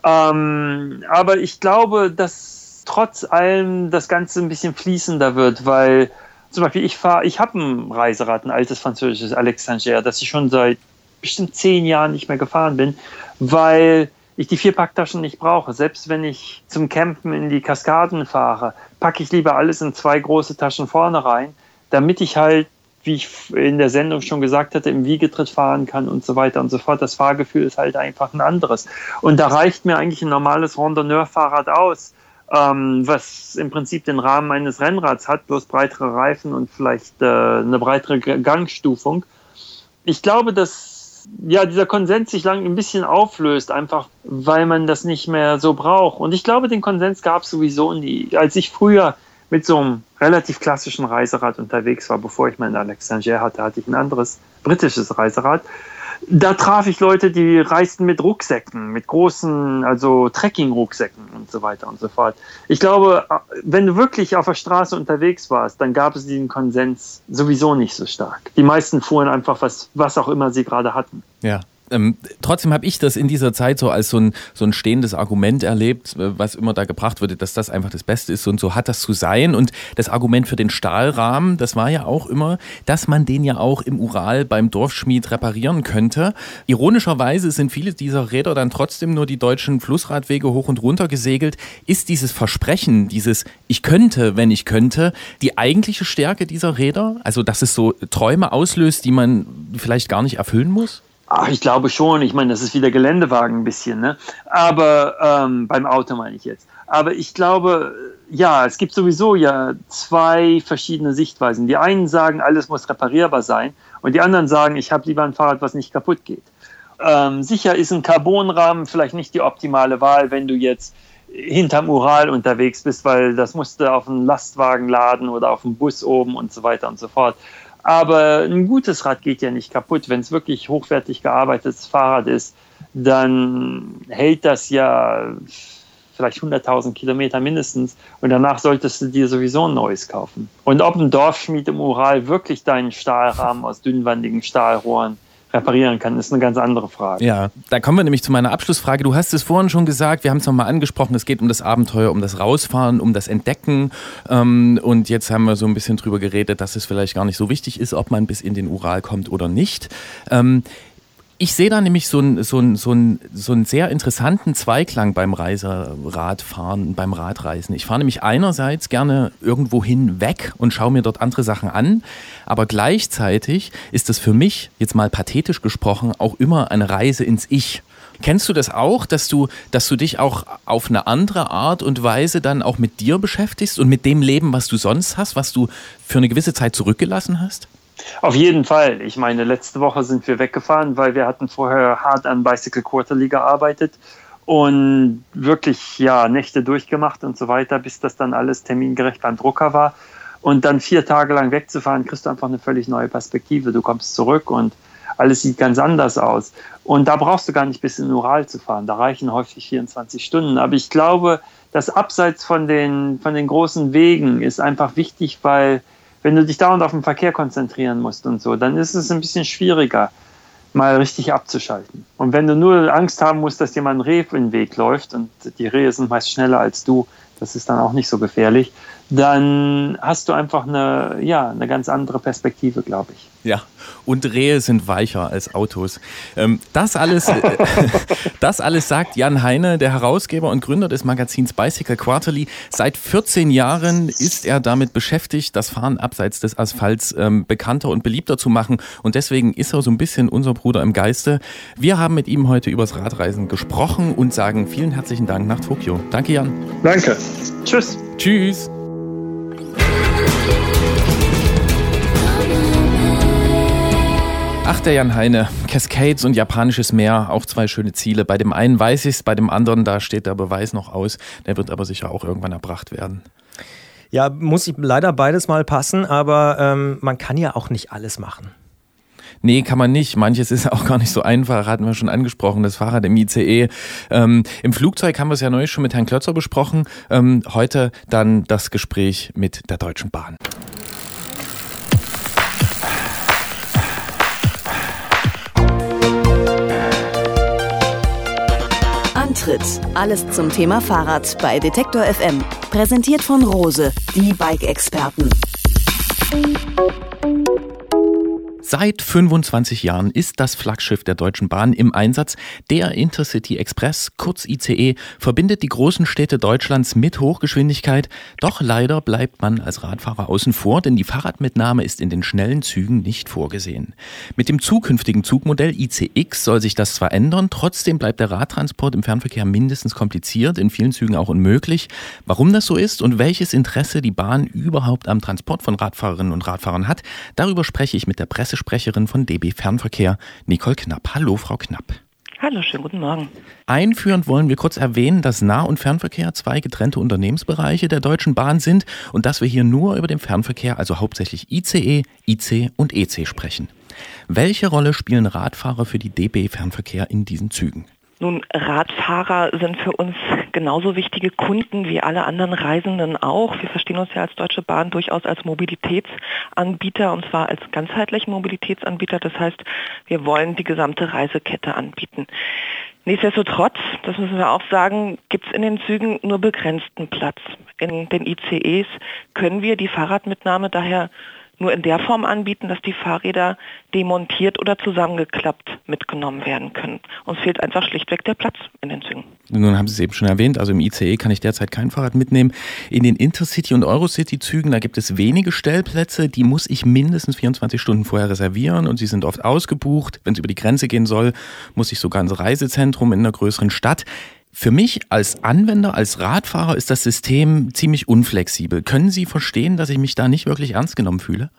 Aber ich glaube, dass trotz allem das Ganze ein bisschen fließender wird, weil zum Beispiel ich habe ein Reiserad, ein altes französisches Alexander, das ich schon seit bestimmt 10 Jahren nicht mehr gefahren bin, weil ich die 4 Packtaschen nicht brauche. Selbst wenn ich zum Campen in die Kaskaden fahre, packe ich lieber alles in 2 große Taschen vorne rein, damit ich halt, wie ich in der Sendung schon gesagt hatte, im Wiegetritt fahren kann und so weiter und so fort. Das Fahrgefühl ist halt einfach ein anderes. Und da reicht mir eigentlich ein normales Randonneur-Fahrrad aus. was im Prinzip den Rahmen eines Rennrads hat, bloß breitere Reifen und vielleicht eine breitere Gangstufung. Ich glaube, dass dieser Konsens sich lang ein bisschen auflöst, einfach weil man das nicht mehr so braucht. Und ich glaube, den Konsens gab es sowieso nie. Als ich früher mit so einem relativ klassischen Reiserad unterwegs war, bevor ich meinen Alexander hatte ich ein anderes britisches Reiserad. Da traf ich Leute, die reisten mit Rucksäcken, mit großen, also Trekking-Rucksäcken und so weiter und so fort. Ich glaube, wenn du wirklich auf der Straße unterwegs warst, dann gab es diesen Konsens sowieso nicht so stark. Die meisten fuhren einfach was auch immer sie gerade hatten. Ja. Trotzdem habe ich das in dieser Zeit so als so ein stehendes Argument erlebt, was immer da gebracht wurde, dass das einfach das Beste ist und so hat das zu sein. Und das Argument für den Stahlrahmen, das war ja auch immer, dass man den ja auch im Ural beim Dorfschmied reparieren könnte. Ironischerweise sind viele dieser Räder dann trotzdem nur die deutschen Flussradwege hoch und runter gesegelt. Ist dieses Versprechen, dieses ich könnte, wenn ich könnte, die eigentliche Stärke dieser Räder? Also dass es so Träume auslöst, die man vielleicht gar nicht erfüllen muss? Ach, ich glaube schon. Ich meine, das ist wieder Geländewagen ein bisschen, ne? Aber beim Auto meine ich jetzt. Aber ich glaube, ja, es gibt sowieso ja zwei verschiedene Sichtweisen. Die einen sagen, alles muss reparierbar sein und die anderen sagen, ich habe lieber ein Fahrrad, was nicht kaputt geht. Sicher ist ein Carbonrahmen vielleicht nicht die optimale Wahl, wenn du jetzt hinterm Ural unterwegs bist, weil das musst du auf einen Lastwagen laden oder auf einen Bus oben und so weiter und so fort. Aber ein gutes Rad geht ja nicht kaputt. Wenn es wirklich hochwertig gearbeitetes Fahrrad ist, dann hält das ja vielleicht 100.000 Kilometer mindestens und danach solltest du dir sowieso ein neues kaufen. Und ob ein Dorfschmied im Ural wirklich deinen Stahlrahmen aus dünnwandigen Stahlrohren reparieren kann, ist eine ganz andere Frage. Ja, da kommen wir nämlich zu meiner Abschlussfrage. Du hast es vorhin schon gesagt, wir haben es nochmal angesprochen, es geht um das Abenteuer, um das Rausfahren, um das Entdecken und jetzt haben wir so ein bisschen drüber geredet, dass es vielleicht gar nicht so wichtig ist, ob man bis in den Ural kommt oder nicht. Ich sehe da nämlich so einen sehr interessanten Zweiklang beim Reiseradfahren, beim Radreisen. Ich fahre nämlich einerseits gerne irgendwo hinweg und schaue mir dort andere Sachen an, aber gleichzeitig ist das für mich, jetzt mal pathetisch gesprochen, auch immer eine Reise ins Ich. Kennst du das auch, dass du dich auch auf eine andere Art und Weise dann auch mit dir beschäftigst und mit dem Leben, was du sonst hast, was du für eine gewisse Zeit zurückgelassen hast? Auf jeden Fall. Ich meine, letzte Woche sind wir weggefahren, weil wir hatten vorher hart an Bicycle Quarterly gearbeitet und wirklich Nächte durchgemacht und so weiter, bis das dann alles termingerecht beim Drucker war. Und dann 4 Tage lang wegzufahren, kriegst du einfach eine völlig neue Perspektive. Du kommst zurück und alles sieht ganz anders aus. Und da brauchst du gar nicht bis in den Ural zu fahren. Da reichen häufig 24 Stunden. Aber ich glaube, das Abseits von den großen Wegen ist einfach wichtig, weil wenn du dich dauernd auf den Verkehr konzentrieren musst und so, dann ist es ein bisschen schwieriger, mal richtig abzuschalten. Und wenn du nur Angst haben musst, dass dir mal ein Reh in den Weg läuft und die Rehe sind meist schneller als du, das ist dann auch nicht so gefährlich, dann hast du einfach eine ganz andere Perspektive, glaube ich. Ja, und Rehe sind weicher als Autos. Das alles sagt Jan Heine, der Herausgeber und Gründer des Magazins Bicycle Quarterly. Seit 14 Jahren ist er damit beschäftigt, das Fahren abseits des Asphalts bekannter und beliebter zu machen. Und deswegen ist er so ein bisschen unser Bruder im Geiste. Wir haben mit ihm heute übers Radreisen gesprochen und sagen vielen herzlichen Dank nach Tokio. Danke, Jan. Danke. Tschüss. Tschüss. Ach, der Jan Heine, Cascades und japanisches Meer, auch 2 schöne Ziele. Bei dem einen weiß ich's, bei dem anderen, da steht der Beweis noch aus. Der wird aber sicher auch irgendwann erbracht werden. Ja, muss leider beides mal passen, aber man kann ja auch nicht alles machen. Nee, kann man nicht. Manches ist auch gar nicht so einfach, hatten wir schon angesprochen, das Fahrrad im ICE. Im Flugzeug haben wir es ja neulich schon mit Herrn Klötzer besprochen. Heute dann das Gespräch mit der Deutschen Bahn. Antritt. Alles zum Thema Fahrrad bei Detektor FM. Präsentiert von Rose, die Bike-Experten. Seit 25 Jahren ist das Flaggschiff der Deutschen Bahn im Einsatz. Der Intercity Express, kurz ICE, verbindet die großen Städte Deutschlands mit Hochgeschwindigkeit. Doch leider bleibt man als Radfahrer außen vor, denn die Fahrradmitnahme ist in den schnellen Zügen nicht vorgesehen. Mit dem zukünftigen Zugmodell ICX soll sich das zwar ändern, trotzdem bleibt der Radtransport im Fernverkehr mindestens kompliziert, in vielen Zügen auch unmöglich. Warum das so ist und welches Interesse die Bahn überhaupt am Transport von Radfahrerinnen und Radfahrern hat, darüber spreche ich mit der Pressesprecherin von DB Fernverkehr, Nicole Knapp. Hallo, Frau Knapp. Hallo, schönen guten Morgen. Einführend wollen wir kurz erwähnen, dass Nah- und Fernverkehr zwei getrennte Unternehmensbereiche der Deutschen Bahn sind und dass wir hier nur über den Fernverkehr, also hauptsächlich ICE, IC und EC sprechen. Welche Rolle spielen Radfahrer für die DB Fernverkehr in diesen Zügen? Nun, Radfahrer sind für uns genauso wichtige Kunden wie alle anderen Reisenden auch. Wir verstehen uns ja als Deutsche Bahn durchaus als Mobilitätsanbieter, und zwar als ganzheitlichen Mobilitätsanbieter. Das heißt, wir wollen die gesamte Reisekette anbieten. Nichtsdestotrotz, das müssen wir auch sagen, gibt es in den Zügen nur begrenzten Platz. In den ICEs können wir die Fahrradmitnahme daher nur in der Form anbieten, dass die Fahrräder demontiert oder zusammengeklappt mitgenommen werden können. Uns fehlt einfach schlichtweg der Platz in den Zügen. Nun haben Sie es eben schon erwähnt, also im ICE kann ich derzeit kein Fahrrad mitnehmen. In den Intercity- und Eurocity-Zügen, da gibt es wenige Stellplätze, die muss ich mindestens 24 Stunden vorher reservieren und sie sind oft ausgebucht. Wenn es über die Grenze gehen soll, muss ich sogar ins Reisezentrum in einer größeren Stadt. Für mich als Anwender, als Radfahrer ist das System ziemlich unflexibel. Können Sie verstehen, dass ich mich da nicht wirklich ernst genommen fühle?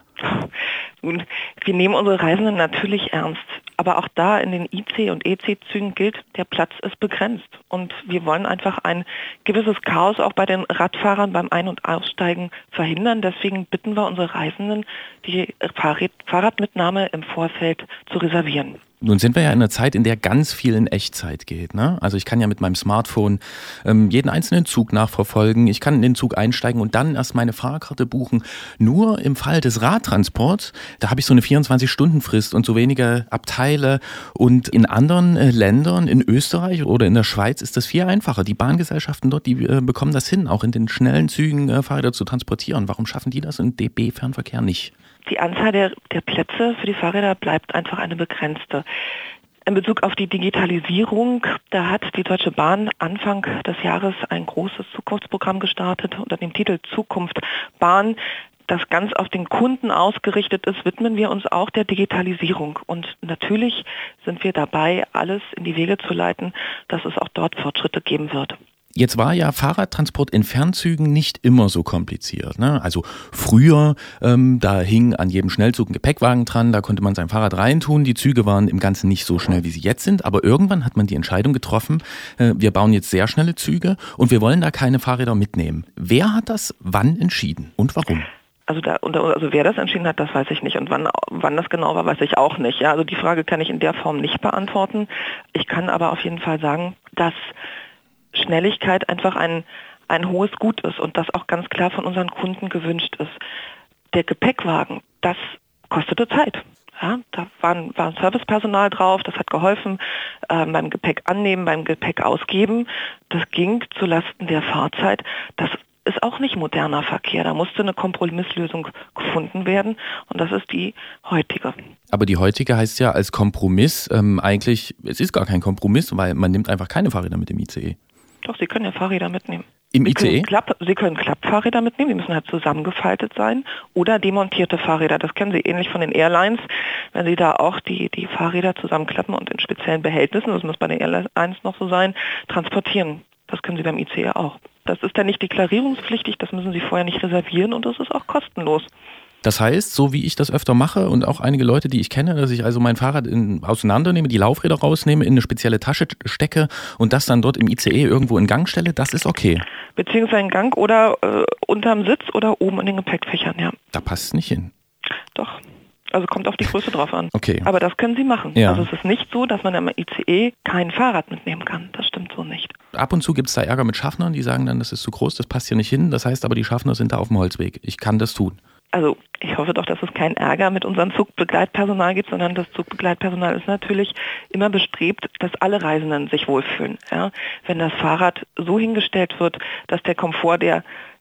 Nun, wir nehmen unsere Reisenden natürlich ernst. Aber auch da in den IC- und EC-Zügen gilt, der Platz ist begrenzt. Und wir wollen einfach ein gewisses Chaos auch bei den Radfahrern beim Ein- und Aussteigen verhindern. Deswegen bitten wir unsere Reisenden, die Fahrradmitnahme im Vorfeld zu reservieren. Nun sind wir ja in einer Zeit, in der ganz viel in Echtzeit geht, ne? Also ich kann ja mit meinem Smartphone jeden einzelnen Zug nachverfolgen. Ich kann in den Zug einsteigen und dann erst meine Fahrkarte buchen. Nur im Fall des Radtransports, da habe ich so eine 24-Stunden-Frist und so wenige Abteile. Und in anderen Ländern, in Österreich oder in der Schweiz, ist das viel einfacher. Die Bahngesellschaften dort, die bekommen das hin, auch in den schnellen Zügen Fahrräder zu transportieren. Warum schaffen die das in DB Fernverkehr nicht? Die Anzahl der Plätze für die Fahrräder bleibt einfach eine begrenzte. In Bezug auf die Digitalisierung, da hat die Deutsche Bahn Anfang des Jahres ein großes Zukunftsprogramm gestartet unter dem Titel Zukunft Bahn, das ganz auf den Kunden ausgerichtet ist, widmen wir uns auch der Digitalisierung. Und natürlich sind wir dabei, alles in die Wege zu leiten, dass es auch dort Fortschritte geben wird. Jetzt war ja Fahrradtransport in Fernzügen nicht immer so kompliziert, ne? Also früher, da hing an jedem Schnellzug ein Gepäckwagen dran, da konnte man sein Fahrrad reintun. Die Züge waren im Ganzen nicht so schnell, wie sie jetzt sind. Aber irgendwann hat man die Entscheidung getroffen, wir bauen jetzt sehr schnelle Züge und wir wollen da keine Fahrräder mitnehmen. Wer hat das wann entschieden und warum? Also wer das entschieden hat, das weiß ich nicht. Und wann das genau war, weiß ich auch nicht. Ja, also die Frage kann ich in der Form nicht beantworten. Ich kann aber auf jeden Fall sagen, dass Schnelligkeit einfach ein hohes Gut ist und das auch ganz klar von unseren Kunden gewünscht ist. Der Gepäckwagen, das kostete Zeit. Ja, da war Servicepersonal drauf, das hat geholfen beim Gepäck annehmen, beim Gepäck ausgeben. Das ging zulasten der Fahrzeit. Das ist auch nicht moderner Verkehr. Da musste eine Kompromisslösung gefunden werden und das ist die heutige. Aber die heutige heißt ja als Kompromiss eigentlich, es ist gar kein Kompromiss, weil man nimmt einfach keine Fahrräder mit dem ICE. Doch, Sie können ja Fahrräder mitnehmen. Im ICE? Sie können Klappfahrräder mitnehmen, die müssen halt zusammengefaltet sein, oder demontierte Fahrräder. Das kennen Sie ähnlich von den Airlines, wenn Sie da auch die Fahrräder zusammenklappen und in speziellen Behältnissen, das muss bei den Airlines noch so sein, transportieren. Das können Sie beim ICE auch. Das ist dann nicht deklarierungspflichtig, das müssen Sie vorher nicht reservieren und das ist auch kostenlos. Das heißt, so wie ich das öfter mache und auch einige Leute, die ich kenne, dass ich also mein Fahrrad auseinandernehme, die Laufräder rausnehme, in eine spezielle Tasche stecke und das dann dort im ICE irgendwo in Gang stelle, das ist okay. Beziehungsweise in Gang oder unterm Sitz oder oben in den Gepäckfächern, ja. Da passt es nicht hin. Doch. Also kommt auf die Größe drauf an. Okay. Aber das können Sie machen. Ja. Also es ist nicht so, dass man im ICE kein Fahrrad mitnehmen kann. Das stimmt so nicht. Ab und zu gibt es da Ärger mit Schaffnern, die sagen dann, das ist zu groß, das passt hier nicht hin. Das heißt aber, die Schaffner sind da auf dem Holzweg. Ich kann das tun. Also ich hoffe doch, dass es keinen Ärger mit unserem Zugbegleitpersonal gibt, sondern das Zugbegleitpersonal ist natürlich immer bestrebt, dass alle Reisenden sich wohlfühlen. Ja? Wenn das Fahrrad so hingestellt wird, dass der Komfort der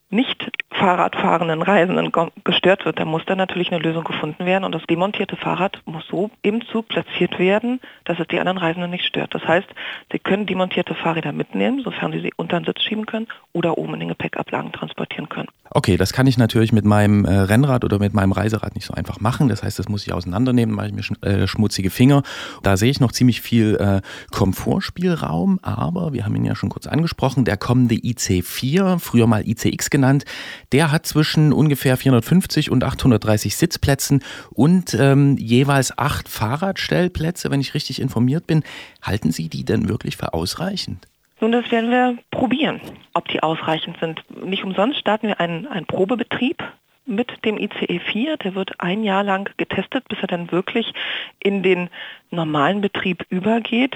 nicht Fahrradfahrenden Reisenden gestört wird, dann muss da natürlich eine Lösung gefunden werden und das demontierte Fahrrad muss so im Zug platziert werden, dass es die anderen Reisenden nicht stört. Das heißt, Sie können demontierte Fahrräder mitnehmen, sofern Sie unter den Sitz schieben können oder oben in den Gepäckablagen transportieren können. Okay, das kann ich natürlich mit meinem Rennrad oder mit meinem Reiserad nicht so einfach machen. Das heißt, das muss ich auseinandernehmen, mache ich mir schmutzige Finger. Da sehe ich noch ziemlich viel Komfortspielraum, aber wir haben ihn ja schon kurz angesprochen, der kommende IC4, früher mal ICX genannt, der hat zwischen ungefähr 450 und 830 Sitzplätzen und jeweils 8 Fahrradstellplätze, wenn ich richtig informiert bin. Halten Sie die denn wirklich für ausreichend? Nun, das werden wir probieren, ob die ausreichend sind. Nicht umsonst starten wir einen Probebetrieb mit dem ICE 4. Der wird ein Jahr lang getestet, bis er dann wirklich in den normalen Betrieb übergeht.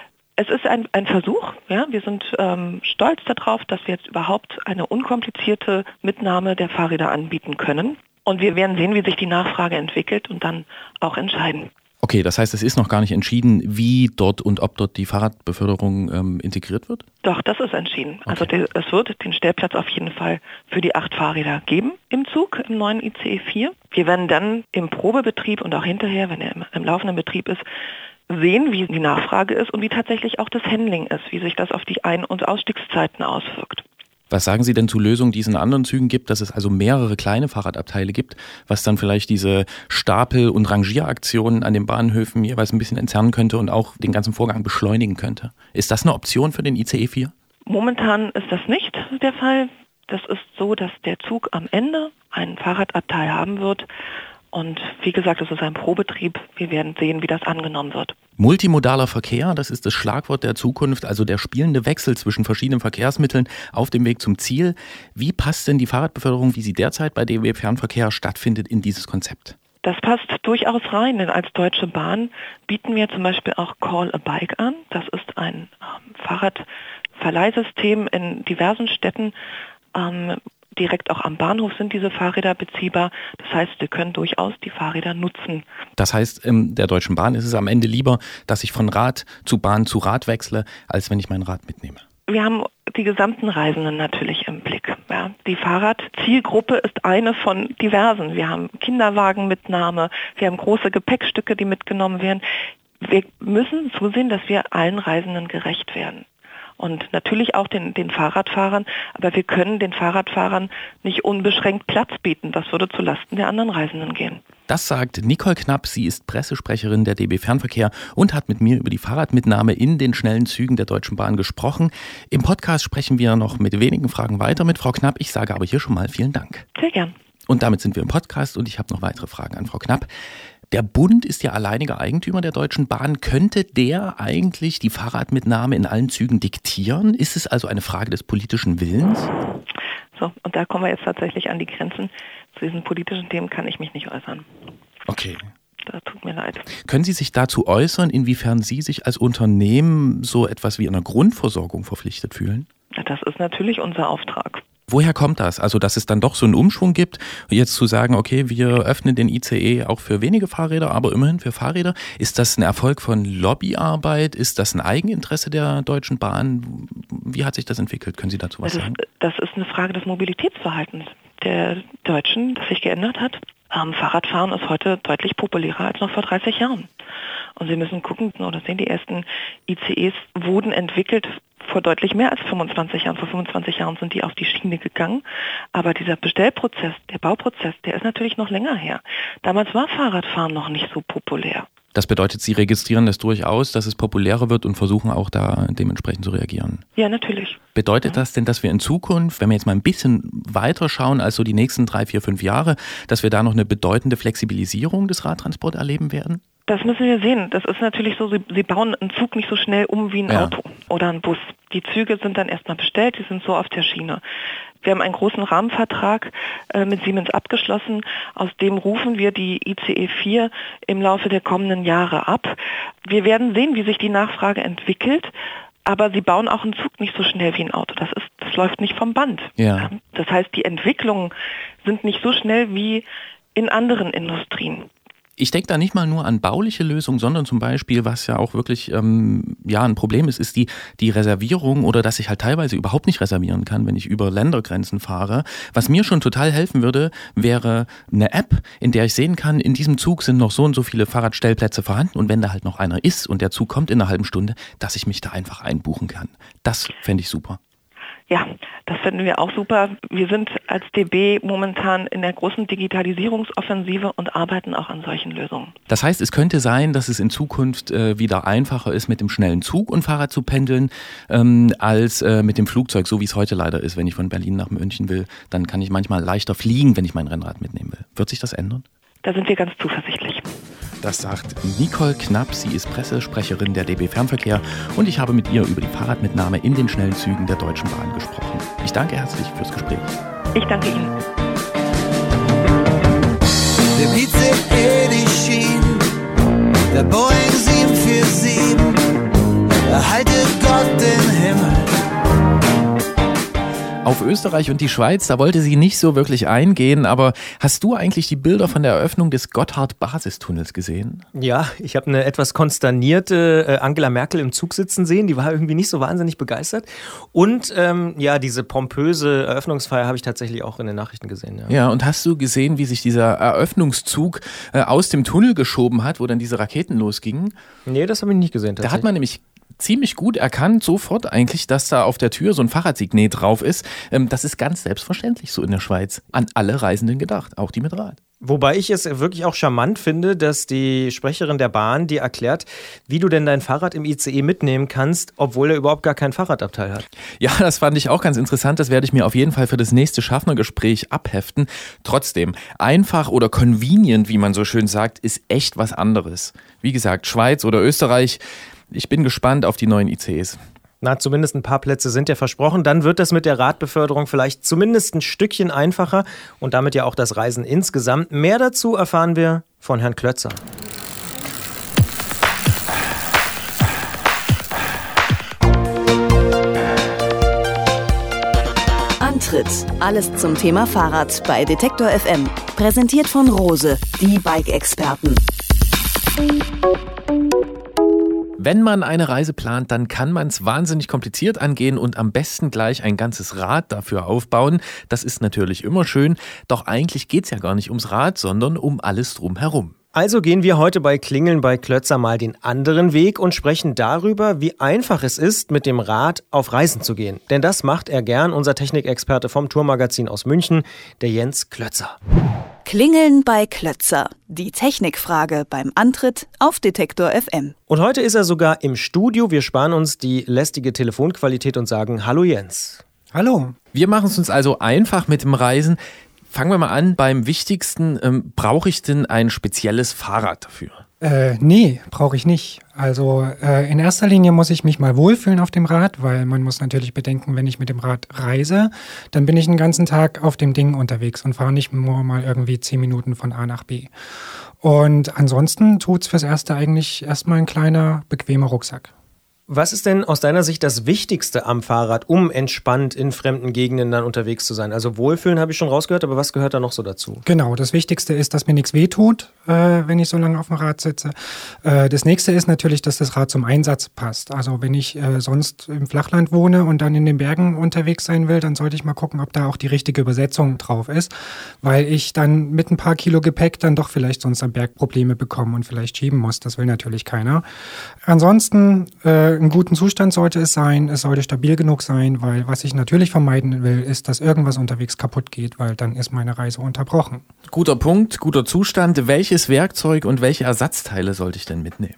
Es ist ein Versuch. Ja? Wir sind stolz darauf, dass wir jetzt überhaupt eine unkomplizierte Mitnahme der Fahrräder anbieten können. Und wir werden sehen, wie sich die Nachfrage entwickelt und dann auch entscheiden. Okay, das heißt, es ist noch gar nicht entschieden, wie dort und ob dort die Fahrradbeförderung integriert wird? Doch, das ist entschieden. Okay. Also es wird den Stellplatz auf jeden Fall für die 8 Fahrräder geben im Zug, im neuen ICE 4. Wir werden dann im Probebetrieb und auch hinterher, wenn er im laufenden Betrieb ist, sehen, wie die Nachfrage ist und wie tatsächlich auch das Handling ist, wie sich das auf die Ein- und Ausstiegszeiten auswirkt. Was sagen Sie denn zu Lösungen, die es in anderen Zügen gibt, dass es also mehrere kleine Fahrradabteile gibt, was dann vielleicht diese Stapel- und Rangieraktionen an den Bahnhöfen jeweils ein bisschen entzerren könnte und auch den ganzen Vorgang beschleunigen könnte? Ist das eine Option für den ICE 4? Momentan ist das nicht der Fall. Das ist so, dass der Zug am Ende einen Fahrradabteil haben wird. Und wie gesagt, es ist ein Probetrieb. Wir werden sehen, wie das angenommen wird. Multimodaler Verkehr, das ist das Schlagwort der Zukunft, also der spielende Wechsel zwischen verschiedenen Verkehrsmitteln auf dem Weg zum Ziel. Wie passt denn die Fahrradbeförderung, wie sie derzeit bei DB Fernverkehr stattfindet, in dieses Konzept? Das passt durchaus rein, denn als Deutsche Bahn bieten wir zum Beispiel auch Call a Bike an. Das ist ein Fahrradverleihsystem in diversen Städten. Direkt auch am Bahnhof sind diese Fahrräder beziehbar. Das heißt, wir können durchaus die Fahrräder nutzen. Das heißt, der Deutschen Bahn ist es am Ende lieber, dass ich von Rad zu Bahn zu Rad wechsle, als wenn ich mein Rad mitnehme. Wir haben die gesamten Reisenden natürlich im Blick. Ja. Die Fahrradzielgruppe ist eine von diversen. Wir haben Kinderwagenmitnahme, wir haben große Gepäckstücke, die mitgenommen werden. Wir müssen zusehen, dass wir allen Reisenden gerecht werden. Und natürlich auch den Fahrradfahrern, aber wir können den Fahrradfahrern nicht unbeschränkt Platz bieten. Das würde zulasten der anderen Reisenden gehen. Das sagt Nicole Knapp, sie ist Pressesprecherin der DB Fernverkehr und hat mit mir über die Fahrradmitnahme in den schnellen Zügen der Deutschen Bahn gesprochen. Im Podcast sprechen wir noch mit wenigen Fragen weiter mit Frau Knapp. Ich sage aber hier schon mal vielen Dank. Sehr gern. Und damit sind wir im Podcast und ich habe noch weitere Fragen an Frau Knapp. Der Bund ist ja alleiniger Eigentümer der Deutschen Bahn. Könnte der eigentlich die Fahrradmitnahme in allen Zügen diktieren? Ist es also eine Frage des politischen Willens? So, und da kommen wir jetzt tatsächlich an die Grenzen. Zu diesen politischen Themen kann ich mich nicht äußern. Okay. Das tut mir leid. Können Sie sich dazu äußern, inwiefern Sie sich als Unternehmen so etwas wie einer Grundversorgung verpflichtet fühlen? Das ist natürlich unser Auftrag. Woher kommt das? Also, dass es dann doch so einen Umschwung gibt, jetzt zu sagen, okay, wir öffnen den ICE auch für wenige Fahrräder, aber immerhin für Fahrräder. Ist das ein Erfolg von Lobbyarbeit? Ist das ein Eigeninteresse der Deutschen Bahn? Wie hat sich das entwickelt? Können Sie dazu was sagen? Das ist eine Frage des Mobilitätsverhaltens der Deutschen, das sich geändert hat. Fahrradfahren ist heute deutlich populärer als noch vor 30 Jahren. Und Sie müssen gucken, oder sehen, die ersten ICEs wurden entwickelt vor deutlich mehr als 25 Jahren. Vor 25 Jahren sind die auf die Schiene gegangen. Aber dieser Bestellprozess, der Bauprozess, der ist natürlich noch länger her. Damals war Fahrradfahren noch nicht so populär. Das bedeutet, Sie registrieren das durchaus, dass es populärer wird und versuchen auch da dementsprechend zu reagieren? Ja, natürlich. Bedeutet das denn, dass wir in Zukunft, wenn wir jetzt mal ein bisschen weiter schauen als so die nächsten 3, 4, 5 Jahre, dass wir da noch eine bedeutende Flexibilisierung des Radtransports erleben werden? Das müssen wir sehen. Das ist natürlich so, Sie bauen einen Zug nicht so schnell um wie ein Auto oder ein Bus. Die Züge sind dann erstmal bestellt, die sind so auf der Schiene. Wir haben einen großen Rahmenvertrag mit Siemens abgeschlossen, aus dem rufen wir die ICE 4 im Laufe der kommenden Jahre ab. Wir werden sehen, wie sich die Nachfrage entwickelt, aber sie bauen auch einen Zug nicht so schnell wie ein Auto. Das läuft nicht vom Band. Ja. Das heißt, die Entwicklungen sind nicht so schnell wie in anderen Industrien. Ich denke da nicht mal nur an bauliche Lösungen, sondern zum Beispiel, was ja auch wirklich ein Problem ist die Reservierung oder dass ich halt teilweise überhaupt nicht reservieren kann, wenn ich über Ländergrenzen fahre. Was mir schon total helfen würde, wäre eine App, in der ich sehen kann, in diesem Zug sind noch so und so viele Fahrradstellplätze vorhanden und wenn da halt noch einer ist und der Zug kommt in einer halben Stunde, dass ich mich da einfach einbuchen kann. Das fände ich super. Ja, das finden wir auch super. Wir sind als DB momentan in der großen Digitalisierungsoffensive und arbeiten auch an solchen Lösungen. Das heißt, es könnte sein, dass es in Zukunft wieder einfacher ist, mit dem schnellen Zug und Fahrrad zu pendeln, als mit dem Flugzeug, so wie es heute leider ist. Wenn ich von Berlin nach München will, dann kann ich manchmal leichter fliegen, wenn ich mein Rennrad mitnehmen will. Wird sich das ändern? Da sind wir ganz zuversichtlich. Das sagt Nicole Knapp. Sie ist Pressesprecherin der DB Fernverkehr und ich habe mit ihr über die Fahrradmitnahme in den schnellen Zügen der Deutschen Bahn gesprochen. Ich danke herzlich fürs Gespräch. Ich danke Ihnen. Dem ICE die Schienen, der Boeing 747, erhalte Gott den Himmel. Auf Österreich und die Schweiz, da wollte sie nicht so wirklich eingehen, aber hast du eigentlich die Bilder von der Eröffnung des Gotthard-Basistunnels gesehen? Ja, ich habe eine etwas konsternierte Angela Merkel im Zug sitzen sehen, die war irgendwie nicht so wahnsinnig begeistert. Und diese pompöse Eröffnungsfeier habe ich tatsächlich auch in den Nachrichten gesehen. Ja, und hast du gesehen, wie sich dieser Eröffnungszug aus dem Tunnel geschoben hat, wo dann diese Raketen losgingen? Nee, das habe ich nicht gesehen tatsächlich. Da hat man nämlich ziemlich gut erkannt, sofort eigentlich, dass da auf der Tür so ein Fahrradsignet drauf ist. Das ist ganz selbstverständlich so in der Schweiz. An alle Reisenden gedacht, auch die mit Rad. Wobei ich es wirklich auch charmant finde, dass die Sprecherin der Bahn dir erklärt, wie du denn dein Fahrrad im ICE mitnehmen kannst, obwohl er überhaupt gar kein Fahrradabteil hat. Ja, das fand ich auch ganz interessant. Das werde ich mir auf jeden Fall für das nächste Schaffnergespräch abheften. Trotzdem, einfach oder convenient, wie man so schön sagt, ist echt was anderes. Wie gesagt, Schweiz oder Österreich. Ich bin gespannt auf die neuen ICEs. Na, zumindest ein paar Plätze sind ja versprochen. Dann wird das mit der Radbeförderung vielleicht zumindest ein Stückchen einfacher und damit ja auch das Reisen insgesamt. Mehr dazu erfahren wir von Herrn Klötzer. Antritt. Alles zum Thema Fahrrad bei Detektor FM. Präsentiert von Rose, die Bike-Experten. Wenn man eine Reise plant, dann kann man es wahnsinnig kompliziert angehen und am besten gleich ein ganzes Rad dafür aufbauen. Das ist natürlich immer schön, doch eigentlich geht es ja gar nicht ums Rad, sondern um alles drumherum. Also gehen wir heute bei Klingeln bei Klötzer mal den anderen Weg und sprechen darüber, wie einfach es ist, mit dem Rad auf Reisen zu gehen. Denn das macht er gern, unser Technikexperte vom Tourmagazin aus München, der Jens Klötzer. Klingeln bei Klötzer. Die Technikfrage beim Antritt auf Detektor FM. Und heute ist er sogar im Studio. Wir sparen uns die lästige Telefonqualität und sagen Hallo Jens. Hallo. Wir machen es uns also einfach mit dem Reisen. Fangen wir mal an. Beim Wichtigsten, brauche ich denn ein spezielles Fahrrad dafür? Nee, brauche ich nicht. Also in erster Linie muss ich mich mal wohlfühlen auf dem Rad, weil man muss natürlich bedenken, wenn ich mit dem Rad reise, dann bin ich den ganzen Tag auf dem Ding unterwegs und fahre nicht nur mal irgendwie 10 Minuten von A nach B. Und ansonsten tut's fürs Erste eigentlich erstmal ein kleiner, bequemer Rucksack. Was ist denn aus deiner Sicht das Wichtigste am Fahrrad, um entspannt in fremden Gegenden dann unterwegs zu sein? Also Wohlfühlen habe ich schon rausgehört, aber was gehört da noch so dazu? Genau, das Wichtigste ist, dass mir nichts wehtut, wenn ich so lange auf dem Rad sitze. Das nächste ist natürlich, dass das Rad zum Einsatz passt. Also wenn ich sonst im Flachland wohne und dann in den Bergen unterwegs sein will, dann sollte ich mal gucken, ob da auch die richtige Übersetzung drauf ist, weil ich dann mit ein paar Kilo Gepäck dann doch vielleicht sonst am Berg Probleme bekomme und vielleicht schieben muss. Das will natürlich keiner. Ansonsten in gutem Zustand sollte es sein, es sollte stabil genug sein, weil was ich natürlich vermeiden will, ist, dass irgendwas unterwegs kaputt geht, weil dann ist meine Reise unterbrochen. Guter Punkt, guter Zustand. Welches Werkzeug und welche Ersatzteile sollte ich denn mitnehmen?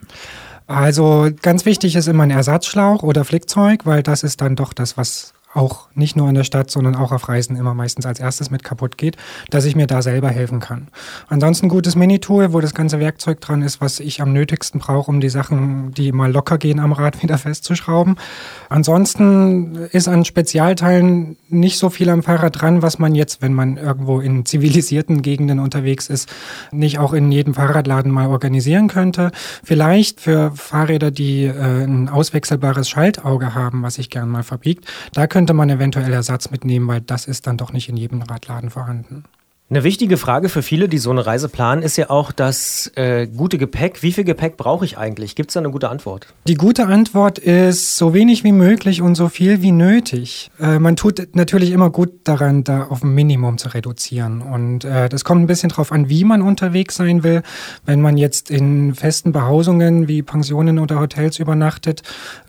Also ganz wichtig ist immer ein Ersatzschlauch oder Flickzeug, weil das ist dann doch das, was auch nicht nur in der Stadt, sondern auch auf Reisen immer meistens als erstes mit kaputt geht, dass ich mir da selber helfen kann. Ansonsten gutes Minitool, wo das ganze Werkzeug dran ist, was ich am nötigsten brauche, um die Sachen, die mal locker gehen, am Rad wieder festzuschrauben. Ansonsten ist an Spezialteilen nicht so viel am Fahrrad dran, was man jetzt, wenn man irgendwo in zivilisierten Gegenden unterwegs ist, nicht auch in jedem Fahrradladen mal organisieren könnte. Vielleicht für Fahrräder, die ein auswechselbares Schaltauge haben, was sich gern mal verbiegt, da könnte man eventuell Ersatz mitnehmen, weil das ist dann doch nicht in jedem Radladen vorhanden. Eine wichtige Frage für viele, die so eine Reise planen, ist ja auch das gute Gepäck. Wie viel Gepäck brauche ich eigentlich? Gibt es da eine gute Antwort? Die gute Antwort ist so wenig wie möglich und so viel wie nötig. Man tut natürlich immer gut daran, da auf ein Minimum zu reduzieren. Und das kommt ein bisschen drauf an, wie man unterwegs sein will. Wenn man jetzt in festen Behausungen wie Pensionen oder Hotels übernachtet,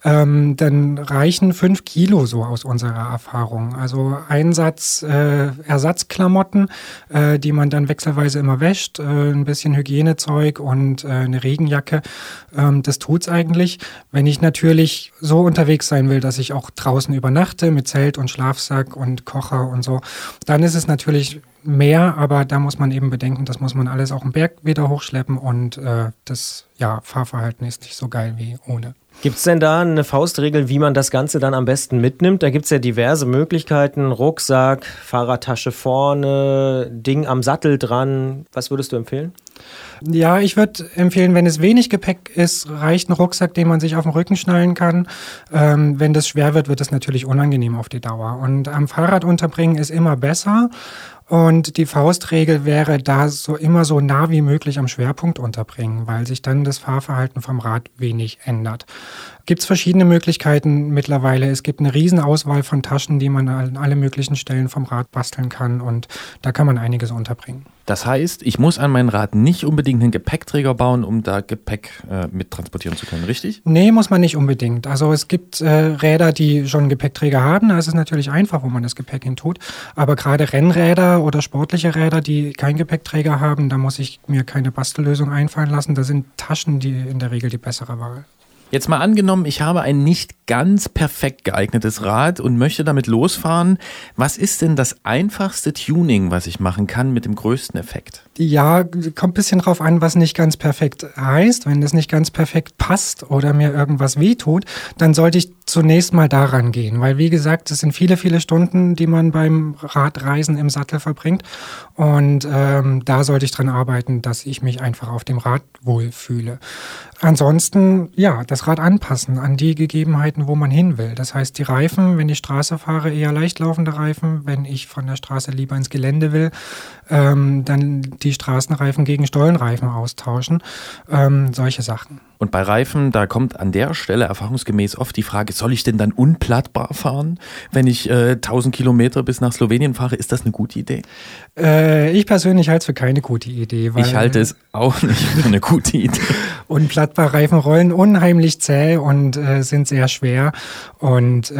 dann reichen 5 Kilo so aus unserer Erfahrung. Also ein Satz Ersatzklamotten, die man dann wechselweise immer wäscht, ein bisschen Hygienezeug und eine Regenjacke. Das tut's eigentlich. Wenn ich natürlich so unterwegs sein will, dass ich auch draußen übernachte mit Zelt und Schlafsack und Kocher und so, dann ist es natürlich mehr, aber da muss man eben bedenken, das muss man alles auch im Berg wieder hochschleppen und das Fahrverhalten ist nicht so geil wie ohne. Gibt es denn da eine Faustregel, wie man das Ganze dann am besten mitnimmt? Da gibt es ja diverse Möglichkeiten, Rucksack, Fahrradtasche vorne, Ding am Sattel dran. Was würdest du empfehlen? Ja, ich würde empfehlen, wenn es wenig Gepäck ist, reicht ein Rucksack, den man sich auf den Rücken schnallen kann. Wenn das schwer wird, wird es natürlich unangenehm auf die Dauer. Und am Fahrrad unterbringen ist immer besser. Und die Faustregel wäre da immer so nah wie möglich am Schwerpunkt unterbringen, weil sich dann das Fahrverhalten vom Rad wenig ändert. Gibt es verschiedene Möglichkeiten mittlerweile. Es gibt eine riesen Auswahl von Taschen, die man an alle möglichen Stellen vom Rad basteln kann und da kann man einiges unterbringen. Das heißt, ich muss an mein Rad nicht unbedingt einen Gepäckträger bauen, um da Gepäck mittransportieren zu können, richtig? Nee, muss man nicht unbedingt. Also es gibt Räder, die schon einen Gepäckträger haben. Da ist es natürlich einfach, wo man das Gepäck hin tut. Aber gerade Rennräder oder sportliche Räder, die keinen Gepäckträger haben, da muss ich mir keine Bastellösung einfallen lassen. Da sind Taschen in der Regel die bessere Wahl. Jetzt mal angenommen, ich habe ein nicht ganz perfekt geeignetes Rad und möchte damit losfahren. Was ist denn das einfachste Tuning, was ich machen kann mit dem größten Effekt? Ja, kommt ein bisschen drauf an, was nicht ganz perfekt heißt. Wenn das nicht ganz perfekt passt oder mir irgendwas wehtut, dann sollte ich zunächst mal daran gehen. Weil wie gesagt, es sind viele, viele Stunden, die man beim Radreisen im Sattel verbringt. Und da sollte ich dran arbeiten, dass ich mich einfach auf dem Rad wohlfühle. Ansonsten, ja, das Rad anpassen an die Gegebenheiten, wo man hin will. Das heißt, die Reifen, wenn ich Straße fahre, eher leicht laufende Reifen. Wenn ich von der Straße lieber ins Gelände will, dann die Straßenreifen gegen Stollenreifen austauschen. Solche Sachen. Und bei Reifen, da kommt an der Stelle erfahrungsgemäß oft die Frage, soll ich denn dann unplattbar fahren, wenn ich 1000 Kilometer bis nach Slowenien fahre? Ist das eine gute Idee? Ich persönlich halte es für keine gute Idee. Weil ich halte es auch nicht für eine gute Idee. Unplattbar Reifen rollen unheimlich zäh und sind sehr schwer. Und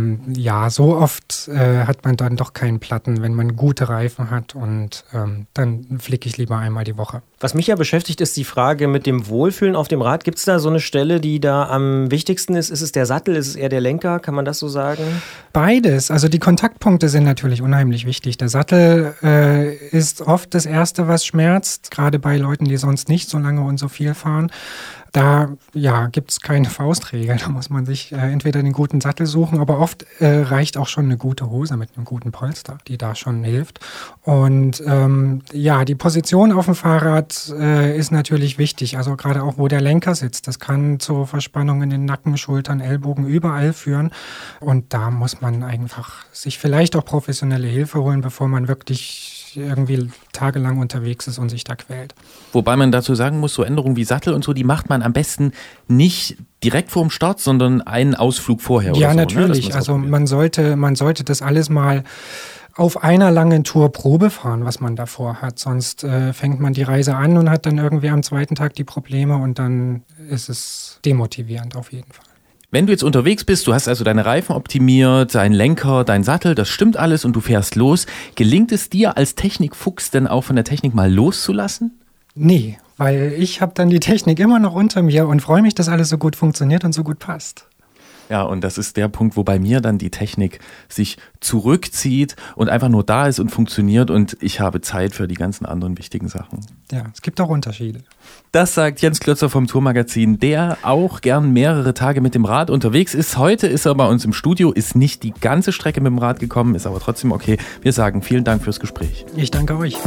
so oft hat man dann doch keinen Platten, wenn man gute Reifen hat. Und dann flicke ich lieber einmal die Woche. Was mich ja beschäftigt, ist die Frage mit dem Wohlfühlen auf dem Rad. Gibt es da so eine Stelle, die da am wichtigsten ist? Ist es der Sattel? Ist es eher der Lenker? Kann man das so sagen? Beides. Also die Kontaktpunkte sind natürlich unheimlich wichtig. Der Sattel ist oft das Erste, was schmerzt, gerade bei Leuten, die sonst nicht so lange und so viel fahren. Da gibt es keine Faustregel. Da muss man sich entweder den guten Sattel suchen, aber oft reicht auch schon eine gute Hose mit einem guten Polster, die da schon hilft. Und die Position auf dem Fahrrad ist natürlich wichtig. Also gerade auch, wo der Lenker sitzt. Das kann zu Verspannungen in den Nacken, Schultern, Ellbogen überall führen. Und da muss man einfach sich vielleicht auch professionelle Hilfe holen, bevor man wirklich irgendwie tagelang unterwegs ist und sich da quält. Wobei man dazu sagen muss, so Änderungen wie Sattel und so, die macht man am besten nicht direkt vorm Start, sondern einen Ausflug vorher oder so. Ja, natürlich. Ne? Also man sollte das alles mal auf einer langen Tour Probe fahren, was man davor hat. Sonst fängt man die Reise an und hat dann irgendwie am zweiten Tag die Probleme und dann ist es demotivierend auf jeden Fall. Wenn du jetzt unterwegs bist, du hast also deine Reifen optimiert, deinen Lenker, deinen Sattel, das stimmt alles und du fährst los. Gelingt es dir als Technikfuchs denn auch von der Technik mal loszulassen? Nee, weil ich habe dann die Technik immer noch unter mir und freue mich, dass alles so gut funktioniert und so gut passt. Ja, und das ist der Punkt, wo bei mir dann die Technik sich zurückzieht und einfach nur da ist und funktioniert und ich habe Zeit für die ganzen anderen wichtigen Sachen. Ja, es gibt auch Unterschiede. Das sagt Jens Klötzer vom Tourmagazin, der auch gern mehrere Tage mit dem Rad unterwegs ist. Heute ist er bei uns im Studio, ist nicht die ganze Strecke mit dem Rad gekommen, ist aber trotzdem okay. Wir sagen vielen Dank fürs Gespräch. Ich danke euch.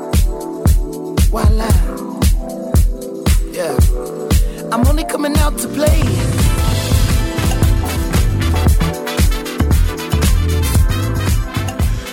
Voila. Yeah. I'm only coming out to play.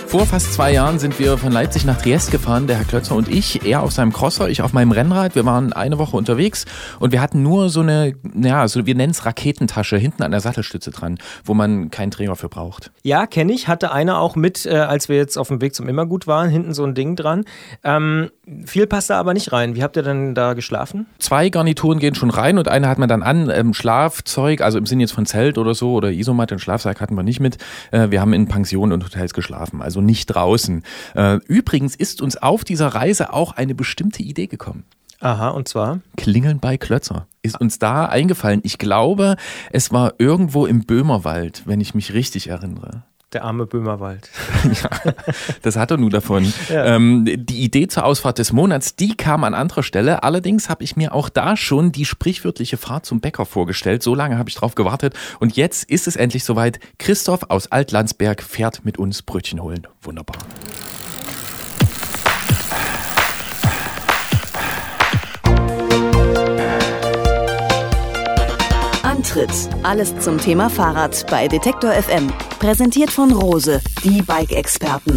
Vor fast 2 Jahren sind wir von Leipzig nach Triest gefahren, der Herr Klötzer und ich. Er auf seinem Crosser, ich auf meinem Rennrad. Wir waren eine Woche unterwegs und wir hatten nur so eine, wir nennen es Raketentasche, hinten an der Sattelstütze dran, wo man keinen Träger für braucht. Ja, kenne ich. Hatte einer auch mit, als wir jetzt auf dem Weg zum Immergut waren, hinten so ein Ding dran. Viel passt da aber nicht rein. Wie habt ihr denn da geschlafen? 2 Garnituren gehen schon rein und eine hat man dann an. Schlafzeug, also im Sinne jetzt von Zelt oder so oder Isomatte, und Schlafsack hatten wir nicht mit. Wir haben in Pensionen und Hotels geschlafen, also nicht draußen. Übrigens ist uns auf dieser Reise auch eine bestimmte Idee gekommen. Aha, und zwar? Klingeln bei Klötzer. Ist uns da eingefallen. Ich glaube, es war irgendwo im Böhmerwald, wenn ich mich richtig erinnere. Der arme Böhmerwald. Ja, das hat er nur davon. Ja. Die Idee zur Ausfahrt des Monats, die kam an anderer Stelle. Allerdings habe ich mir auch da schon die sprichwörtliche Fahrt zum Bäcker vorgestellt. So lange habe ich drauf gewartet. Und jetzt ist es endlich soweit. Christoph aus Altlandsberg fährt mit uns Brötchen holen. Wunderbar. Antritt. Alles zum Thema Fahrrad bei Detektor FM. Präsentiert von Rose, die Bike-Experten.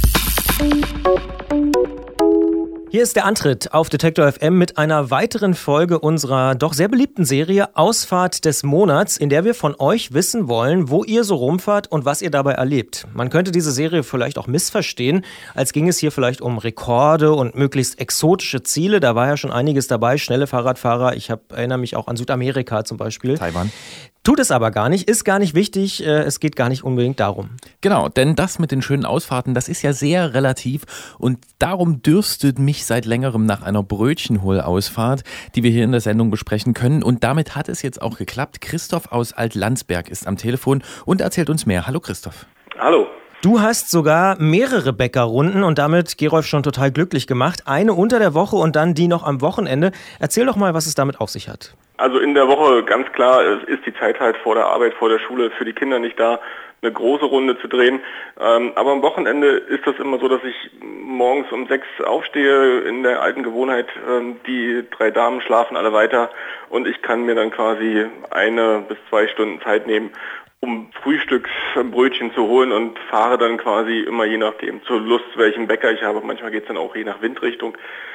Hier ist der Antritt auf Detektor FM mit einer weiteren Folge unserer doch sehr beliebten Serie Ausfahrt des Monats, in der wir von euch wissen wollen, wo ihr so rumfahrt und was ihr dabei erlebt. Man könnte diese Serie vielleicht auch missverstehen, als ging es hier vielleicht um Rekorde und möglichst exotische Ziele. Da war ja schon einiges dabei, schnelle Fahrradfahrer. Ich erinnere mich auch an Südamerika zum Beispiel. Taiwan. Tut es aber gar nicht, ist gar nicht wichtig, es geht gar nicht unbedingt darum. Genau, denn das mit den schönen Ausfahrten, das ist ja sehr relativ und darum dürstet mich seit längerem nach einer Brötchenhol-Ausfahrt, die wir hier in der Sendung besprechen können, und damit hat es jetzt auch geklappt. Christoph aus Altlandsberg ist am Telefon und erzählt uns mehr. Hallo Christoph. Hallo. Du hast sogar mehrere Bäckerrunden und damit Gerolf schon total glücklich gemacht. Eine unter der Woche und dann die noch am Wochenende. Erzähl doch mal, was es damit auf sich hat. Also in der Woche ganz klar ist die Zeit halt vor der Arbeit, vor der Schule für die Kinder nicht da, eine große Runde zu drehen. Aber am Wochenende ist das immer so, dass ich morgens um 6 aufstehe, in der alten Gewohnheit. Die 3 Damen schlafen alle weiter und ich kann mir dann quasi 1 bis 2 Stunden Zeit nehmen, um Frühstücksbrötchen zu holen, und fahre dann quasi immer je nachdem zur Lust, welchen Bäcker ich habe. Manchmal geht es dann auch je nach Windrichtung.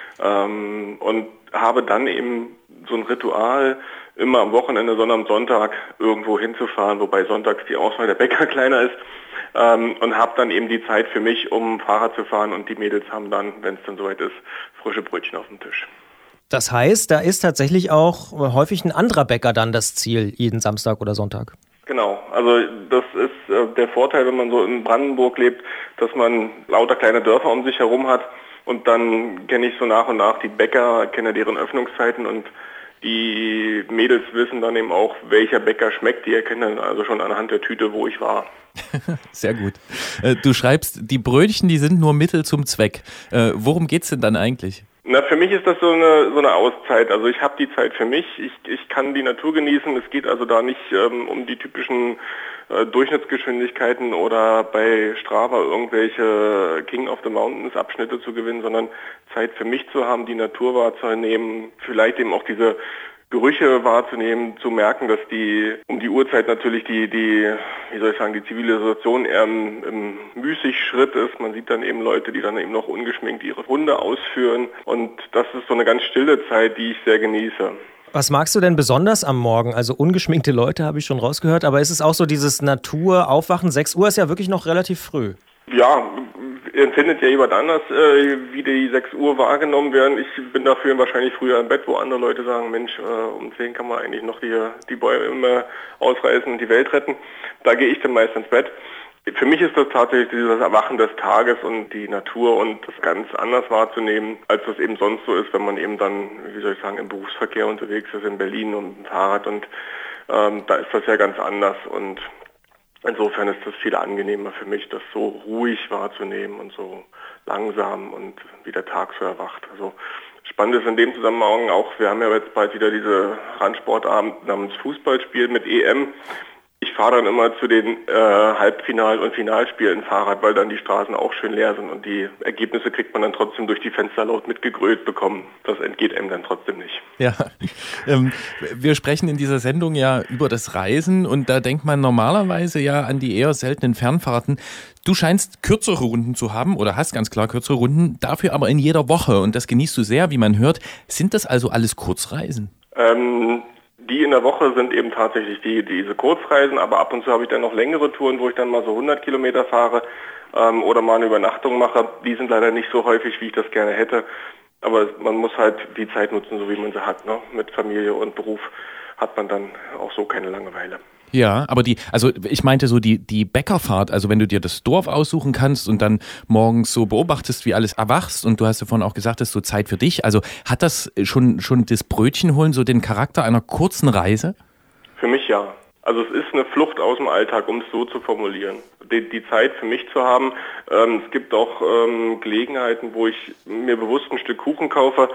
Und habe dann eben so ein Ritual, immer am Wochenende, sondern am Sonntag irgendwo hinzufahren, wobei sonntags die Auswahl der Bäcker kleiner ist. Und habe dann eben die Zeit für mich, um Fahrrad zu fahren, und die Mädels haben dann, wenn es dann soweit ist, frische Brötchen auf dem Tisch. Das heißt, da ist tatsächlich auch häufig ein anderer Bäcker dann das Ziel, jeden Samstag oder Sonntag. Genau, also das ist der Vorteil, wenn man so in Brandenburg lebt, dass man lauter kleine Dörfer um sich herum hat, und dann kenne ich so nach und nach die Bäcker, kenne deren Öffnungszeiten, und die Mädels wissen dann eben auch, welcher Bäcker schmeckt. Die erkennen also schon anhand der Tüte, wo ich war. Sehr gut. Du schreibst, die Brötchen, die sind nur Mittel zum Zweck. Worum geht's denn dann eigentlich? Na, für mich ist das so eine Auszeit. Also ich habe die Zeit für mich, ich kann die Natur genießen. Es geht also da nicht um die typischen Durchschnittsgeschwindigkeiten oder bei Strava irgendwelche King of the Mountains Abschnitte zu gewinnen, sondern Zeit für mich zu haben, die Natur wahrzunehmen, vielleicht eben auch diese Gerüche wahrzunehmen, zu merken, dass um die Uhrzeit natürlich die Zivilisation eher im Müßigschritt ist. Man sieht dann eben Leute, die dann eben noch ungeschminkt ihre Runde ausführen, und das ist so eine ganz stille Zeit, die ich sehr genieße. Was magst du denn besonders am Morgen? Also ungeschminkte Leute habe ich schon rausgehört, aber ist es auch so dieses Natur-Aufwachen? 6 Uhr ist ja wirklich noch relativ früh. Ja, empfindet ja jemand anders, wie die 6 Uhr wahrgenommen werden. Ich bin dafür wahrscheinlich früher im Bett, wo andere Leute sagen, Mensch, um 10 kann man eigentlich noch die Bäume ausreißen und die Welt retten. Da gehe ich dann meist ins Bett. Für mich ist das tatsächlich dieses Erwachen des Tages und die Natur und das ganz anders wahrzunehmen, als das eben sonst so ist, wenn man eben dann, im Berufsverkehr unterwegs ist, in Berlin und mit dem Fahrrad, und da ist das ja ganz anders, und insofern ist das viel angenehmer für mich, das so ruhig wahrzunehmen und so langsam und wie der Tag so erwacht. Also spannend ist in dem Zusammenhang auch, wir haben ja jetzt bald wieder diese Randsportabend namens Fußballspiel mit EM. Ich fahre dann immer zu den Halbfinal- und Finalspielen Fahrrad, weil dann die Straßen auch schön leer sind und die Ergebnisse kriegt man dann trotzdem durch die Fenster laut mitgegrölt bekommen. Das entgeht einem dann trotzdem nicht. Ja, wir sprechen in dieser Sendung ja über das Reisen und da denkt man normalerweise ja an die eher seltenen Fernfahrten. Du scheinst kürzere Runden zu haben oder hast ganz klar kürzere Runden, dafür aber in jeder Woche und das genießt du sehr, wie man hört. Sind das also alles Kurzreisen? Die in der Woche sind eben tatsächlich diese Kurzreisen, aber ab und zu habe ich dann noch längere Touren, wo ich dann mal so 100 Kilometer fahre oder mal eine Übernachtung mache. Die sind leider nicht so häufig, wie ich das gerne hätte, aber man muss halt die Zeit nutzen, so wie man sie hat. Ne? Mit Familie und Beruf hat man dann auch so keine Langeweile. Ja, aber ich meinte so die Bäckerfahrt, also wenn du dir das Dorf aussuchen kannst und dann morgens so beobachtest, wie alles erwachst und du hast ja vorhin auch gesagt, das ist so Zeit für dich, also hat das schon das Brötchen holen so den Charakter einer kurzen Reise? Für mich ja. Also es ist eine Flucht aus dem Alltag, um es so zu formulieren. Die Zeit für mich zu haben. Es gibt auch Gelegenheiten, wo ich mir bewusst ein Stück Kuchen kaufe,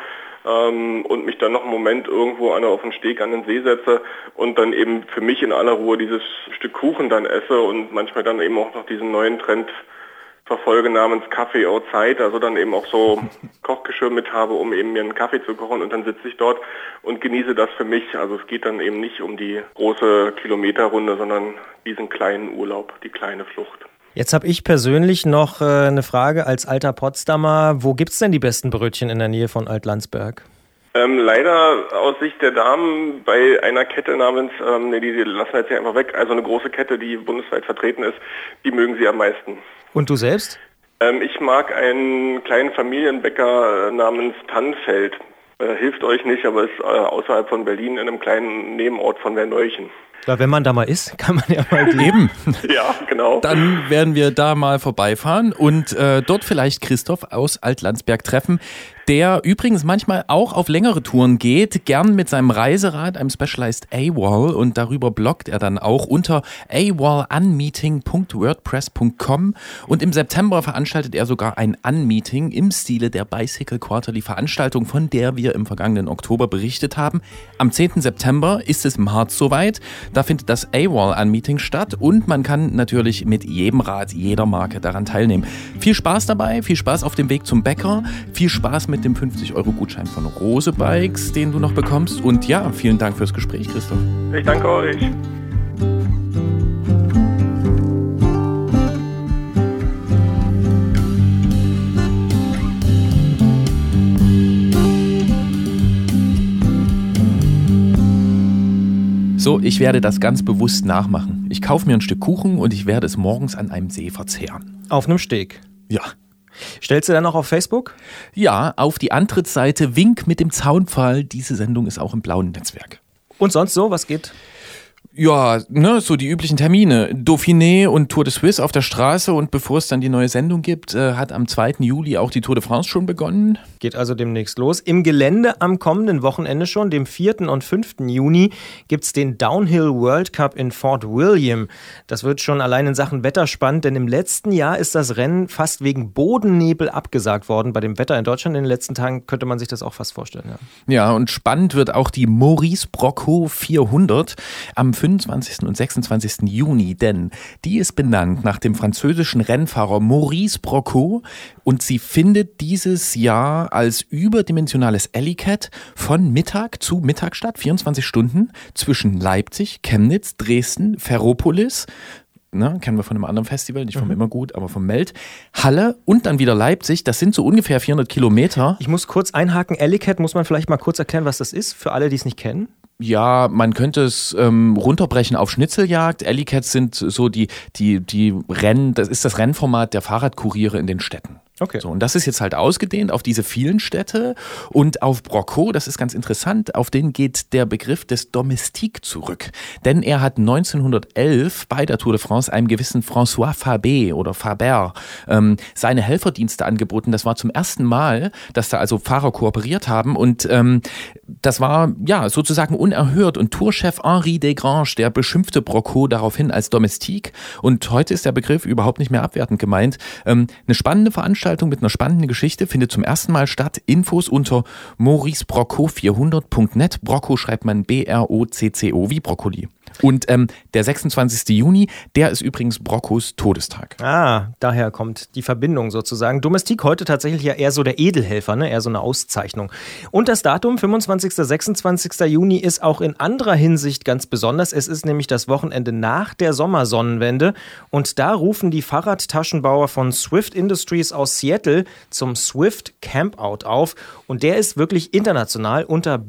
und mich dann noch einen Moment irgendwo auf den Steg an den See setze und dann eben für mich in aller Ruhe dieses Stück Kuchen dann esse und manchmal dann eben auch noch diesen neuen Trend verfolge namens Kaffee outside, also dann eben auch so Kochgeschirr mit habe, um eben mir einen Kaffee zu kochen und dann sitze ich dort und genieße das für mich. Also es geht dann eben nicht um die große Kilometerrunde, sondern diesen kleinen Urlaub, die kleine Flucht. Jetzt habe ich persönlich noch eine Frage als alter Potsdamer. Wo gibt es denn die besten Brötchen in der Nähe von Alt-Landsberg? Leider aus Sicht der Damen bei einer Kette namens, die lassen wir jetzt hier einfach weg, also eine große Kette, die bundesweit vertreten ist, die mögen sie am meisten. Und du selbst? Ich mag einen kleinen Familienbäcker namens Tannenfeld. Hilft euch nicht, aber ist außerhalb von Berlin in einem kleinen Nebenort von Werneuchen. Ja, wenn man da mal ist, kann man ja mal eben. Ja, genau. Dann werden wir da mal vorbeifahren und dort vielleicht Christoph aus Alt-Landsberg treffen, der übrigens manchmal auch auf längere Touren geht, gern mit seinem Reiserad, einem Specialized AWOL, und darüber bloggt er dann auch unter awolanmeeting.wordpress.com und im September veranstaltet er sogar ein Unmeeting im Stile der Bicycle Quarterly Veranstaltung, von der wir im vergangenen Oktober berichtet haben. Am 10. September ist es im Harz soweit, da findet das AWOL Unmeeting statt und man kann natürlich mit jedem Rad, jeder Marke daran teilnehmen. Viel Spaß dabei, viel Spaß auf dem Weg zum Bäcker, viel Spaß mit dem 50-Euro-Gutschein von Rose Bikes, den du noch bekommst. Und ja, vielen Dank fürs Gespräch, Christoph. Ich danke euch. So, ich werde das ganz bewusst nachmachen. Ich kaufe mir ein Stück Kuchen und ich werde es morgens an einem See verzehren. Auf einem Steg? Ja. Stellst du dann auch auf Facebook? Ja, auf die Antrittsseite Wink mit dem Zaunpfahl. Diese Sendung ist auch im blauen Netzwerk. Und sonst so, was geht? Ja, so die üblichen Termine. Dauphiné und Tour de Suisse auf der Straße und bevor es dann die neue Sendung gibt, hat am 2. Juli auch die Tour de France schon begonnen. Geht also demnächst los. Im Gelände am kommenden Wochenende schon, dem 4. und 5. Juni, gibt es den Downhill World Cup in Fort William. Das wird schon allein in Sachen Wetter spannend, denn im letzten Jahr ist das Rennen fast wegen Bodennebel abgesagt worden. Bei dem Wetter in Deutschland in den letzten Tagen könnte man sich das auch fast vorstellen. Ja, und spannend wird auch die Maurice Brocco 400 am 25. und 26. Juni, denn die ist benannt nach dem französischen Rennfahrer Maurice Brocco und sie findet dieses Jahr als überdimensionales Alley-Cat von Mittag zu Mittag statt, 24 Stunden zwischen Leipzig, Chemnitz, Dresden, Ferropolis, kennen wir von einem anderen Festival, nicht vom Immergut, aber vom Melt, Halle und dann wieder Leipzig. Das sind so ungefähr 400 Kilometer. Ich muss kurz einhaken, Alley-Cat, muss man vielleicht mal kurz erklären, was das ist, für alle, die es nicht kennen? Ja, man könnte es runterbrechen auf Schnitzeljagd. Alley-Cats sind so die Rennen, das ist das Rennformat der Fahrradkuriere in den Städten. Okay. So, und das ist jetzt halt ausgedehnt auf diese vielen Städte und auf Brocco, das ist ganz interessant, auf den geht der Begriff des Domestique zurück. Denn er hat 1911 bei der Tour de France einem gewissen François Faber oder Faber seine Helferdienste angeboten. Das war zum ersten Mal, dass da also Fahrer kooperiert haben und das war ja sozusagen unerhört und Tourchef Henri Desgranges, der beschimpfte Brocco daraufhin als Domestique und heute ist der Begriff überhaupt nicht mehr abwertend gemeint. Eine spannende Veranstaltung mit einer spannenden Geschichte findet zum ersten Mal statt. Infos unter mauricebrocco400.net. Brocco schreibt man B-R-O-C-C-O wie Brokkoli. Und der 26. Juni, der ist übrigens Broccos Todestag. Ah, daher kommt die Verbindung sozusagen. Domestik heute tatsächlich ja eher so der Edelhelfer, ne? Eher so eine Auszeichnung. Und das Datum 25. 26. Juni ist auch in anderer Hinsicht ganz besonders. Es ist nämlich das Wochenende nach der Sommersonnenwende und da rufen die Fahrradtaschenbauer von Swift Industries aus Seattle zum Swift Campout auf und der ist wirklich international. Unter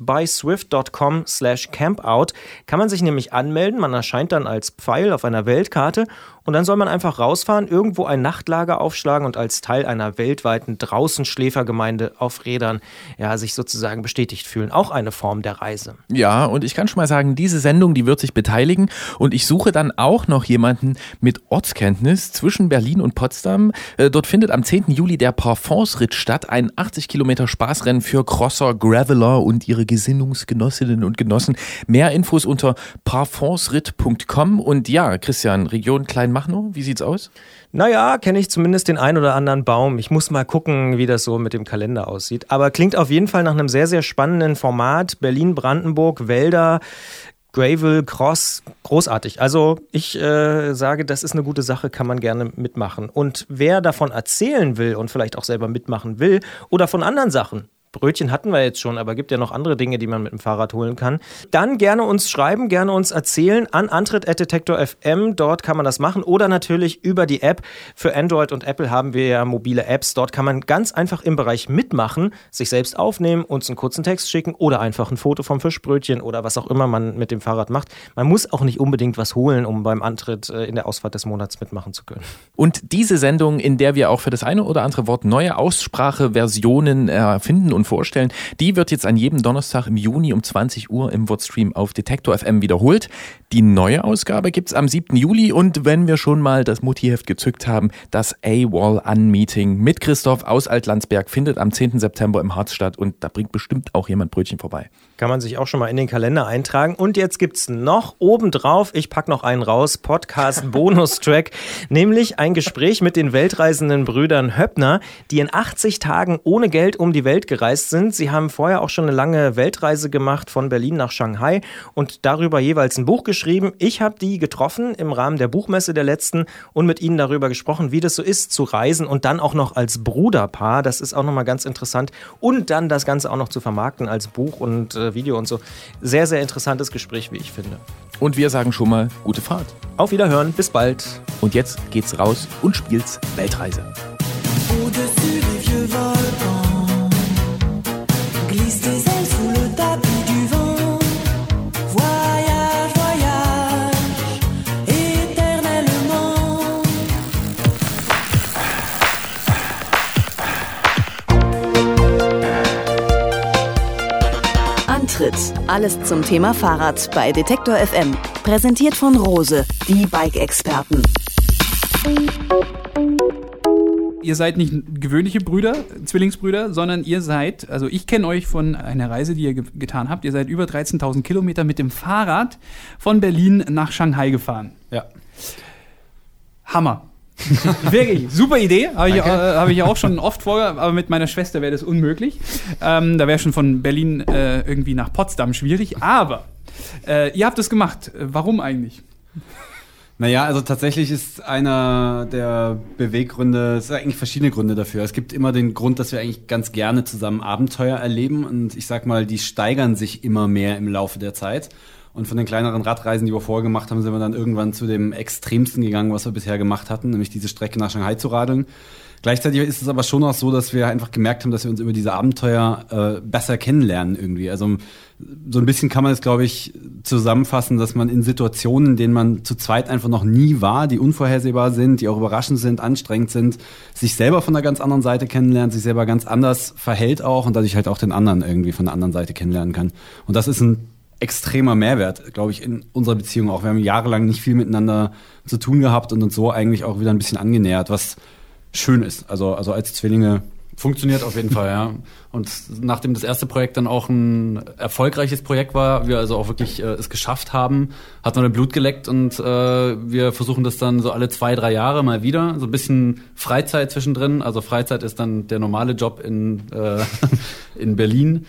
buildbyswift.com/campout kann man sich nämlich anmelden. Man erscheint dann als Pfeil auf einer Weltkarte und dann soll man einfach rausfahren, irgendwo ein Nachtlager aufschlagen und als Teil einer weltweiten Draußenschläfergemeinde auf Rädern sich sozusagen bestätigt fühlen. Auch eine Form der Reise. Ja, und ich kann schon mal sagen, diese Sendung, die wird sich beteiligen und ich suche dann auch noch jemanden mit Ortskenntnis zwischen Berlin und Potsdam. Dort findet am 10. Juli der Parfumsritt statt, ein 80 Kilometer Spaßrennen für Crosser, Graveler und ihre Gesinnungsgenossinnen und Genossen. Mehr Infos unter parfumsritt.com und ja, Christian, Region Kleinmachnow, wie sieht's aus? Naja, kenne ich zumindest den ein oder anderen Baum. Ich muss mal gucken, wie das so mit dem Kalender aussieht. Aber klingt auf jeden Fall nach einem sehr, sehr spannenden Format. Berlin, Brandenburg, Wälder, Gravel, Cross, großartig. Also ich sage, das ist eine gute Sache, kann man gerne mitmachen. Und wer davon erzählen will und vielleicht auch selber mitmachen will oder von anderen Sachen, Brötchen hatten wir jetzt schon, aber gibt ja noch andere Dinge, die man mit dem Fahrrad holen kann. Dann gerne uns schreiben, gerne uns erzählen an antritt@detektor.fm. Dort kann man das machen oder natürlich über die App. Für Android und Apple haben wir ja mobile Apps. Dort kann man ganz einfach im Bereich mitmachen, sich selbst aufnehmen, uns einen kurzen Text schicken oder einfach ein Foto vom Fischbrötchen oder was auch immer man mit dem Fahrrad macht. Man muss auch nicht unbedingt was holen, um beim Antritt in der Ausfahrt des Monats mitmachen zu können. Und diese Sendung, in der wir auch für das eine oder andere Wort neue Ausspracheversionen erfinden und vorstellen, die wird jetzt an jedem Donnerstag im Juni um 20 Uhr im Wordstream auf Detektor FM wiederholt. Die neue Ausgabe gibt's am 7. Juli und wenn wir schon mal das Muttiheft gezückt haben, das AWOL-An-Meeting mit Christoph aus Altlandsberg findet am 10. September im Harz statt und da bringt bestimmt auch jemand Brötchen vorbei. Kann man sich auch schon mal in den Kalender eintragen. Und jetzt gibt's noch obendrauf, ich pack noch einen raus, Podcast-Bonustrack, nämlich ein Gespräch mit den weltreisenden Brüdern Höppner, die in 80 Tagen ohne Geld um die Welt gereist sind. Sie haben vorher auch schon eine lange Weltreise gemacht von Berlin nach Shanghai und darüber jeweils ein Buch geschrieben. Ich habe die getroffen im Rahmen der Buchmesse der letzten und mit ihnen darüber gesprochen, wie das so ist zu reisen und dann auch noch als Bruderpaar. Das ist auch nochmal ganz interessant. Und dann das Ganze auch noch zu vermarkten als Buch und Video und so. Sehr, sehr interessantes Gespräch, wie ich finde. Und wir sagen schon mal gute Fahrt. Auf Wiederhören, bis bald. Und jetzt geht's raus und spielt's Weltreise. Au-dessus des vieux volcans, glisse tes ailes sous le tapis du vent. Voyage, voyage, éternellement. Antritt. Alles zum Thema Fahrrad bei Detektor FM. Präsentiert von Rose, die Bike-Experten. Ihr seid nicht gewöhnliche Brüder, Zwillingsbrüder, sondern ihr seid, also ich kenne euch von einer Reise, die ihr getan habt. Ihr seid über 13.000 Kilometer mit dem Fahrrad von Berlin nach Shanghai gefahren. Ja. Hammer. Wirklich, super Idee. Habe ich auch schon oft vor, aber mit meiner Schwester wäre das unmöglich. Da wäre schon von Berlin irgendwie nach Potsdam schwierig. Aber ihr habt es gemacht. Warum eigentlich? Naja, also tatsächlich ist einer der Beweggründe, es sind eigentlich verschiedene Gründe dafür. Es gibt immer den Grund, dass wir eigentlich ganz gerne zusammen Abenteuer erleben und ich sag mal, die steigern sich immer mehr im Laufe der Zeit. Und von den kleineren Radreisen, die wir vorher gemacht haben, sind wir dann irgendwann zu dem Extremsten gegangen, was wir bisher gemacht hatten, nämlich diese Strecke nach Shanghai zu radeln. Gleichzeitig ist es aber schon auch so, dass wir einfach gemerkt haben, dass wir uns über diese Abenteuer besser kennenlernen irgendwie. Also so ein bisschen kann man es, glaube ich, zusammenfassen, dass man in Situationen, in denen man zu zweit einfach noch nie war, die unvorhersehbar sind, die auch überraschend sind, anstrengend sind, sich selber von einer ganz anderen Seite kennenlernt, sich selber ganz anders verhält auch und dadurch halt auch den anderen irgendwie von der anderen Seite kennenlernen kann. Und das ist ein extremer Mehrwert, glaube ich, in unserer Beziehung auch. Wir haben jahrelang nicht viel miteinander zu tun gehabt und uns so eigentlich auch wieder ein bisschen angenähert, was schön ist. Also als Zwillinge funktioniert auf jeden Fall, ja. Und nachdem das erste Projekt dann auch ein erfolgreiches Projekt war, wir also auch wirklich es geschafft haben, hat man Blut geleckt und wir versuchen das dann so alle 2-3 Jahre mal wieder. So ein bisschen Freizeit zwischendrin. Also Freizeit ist dann der normale Job in Berlin.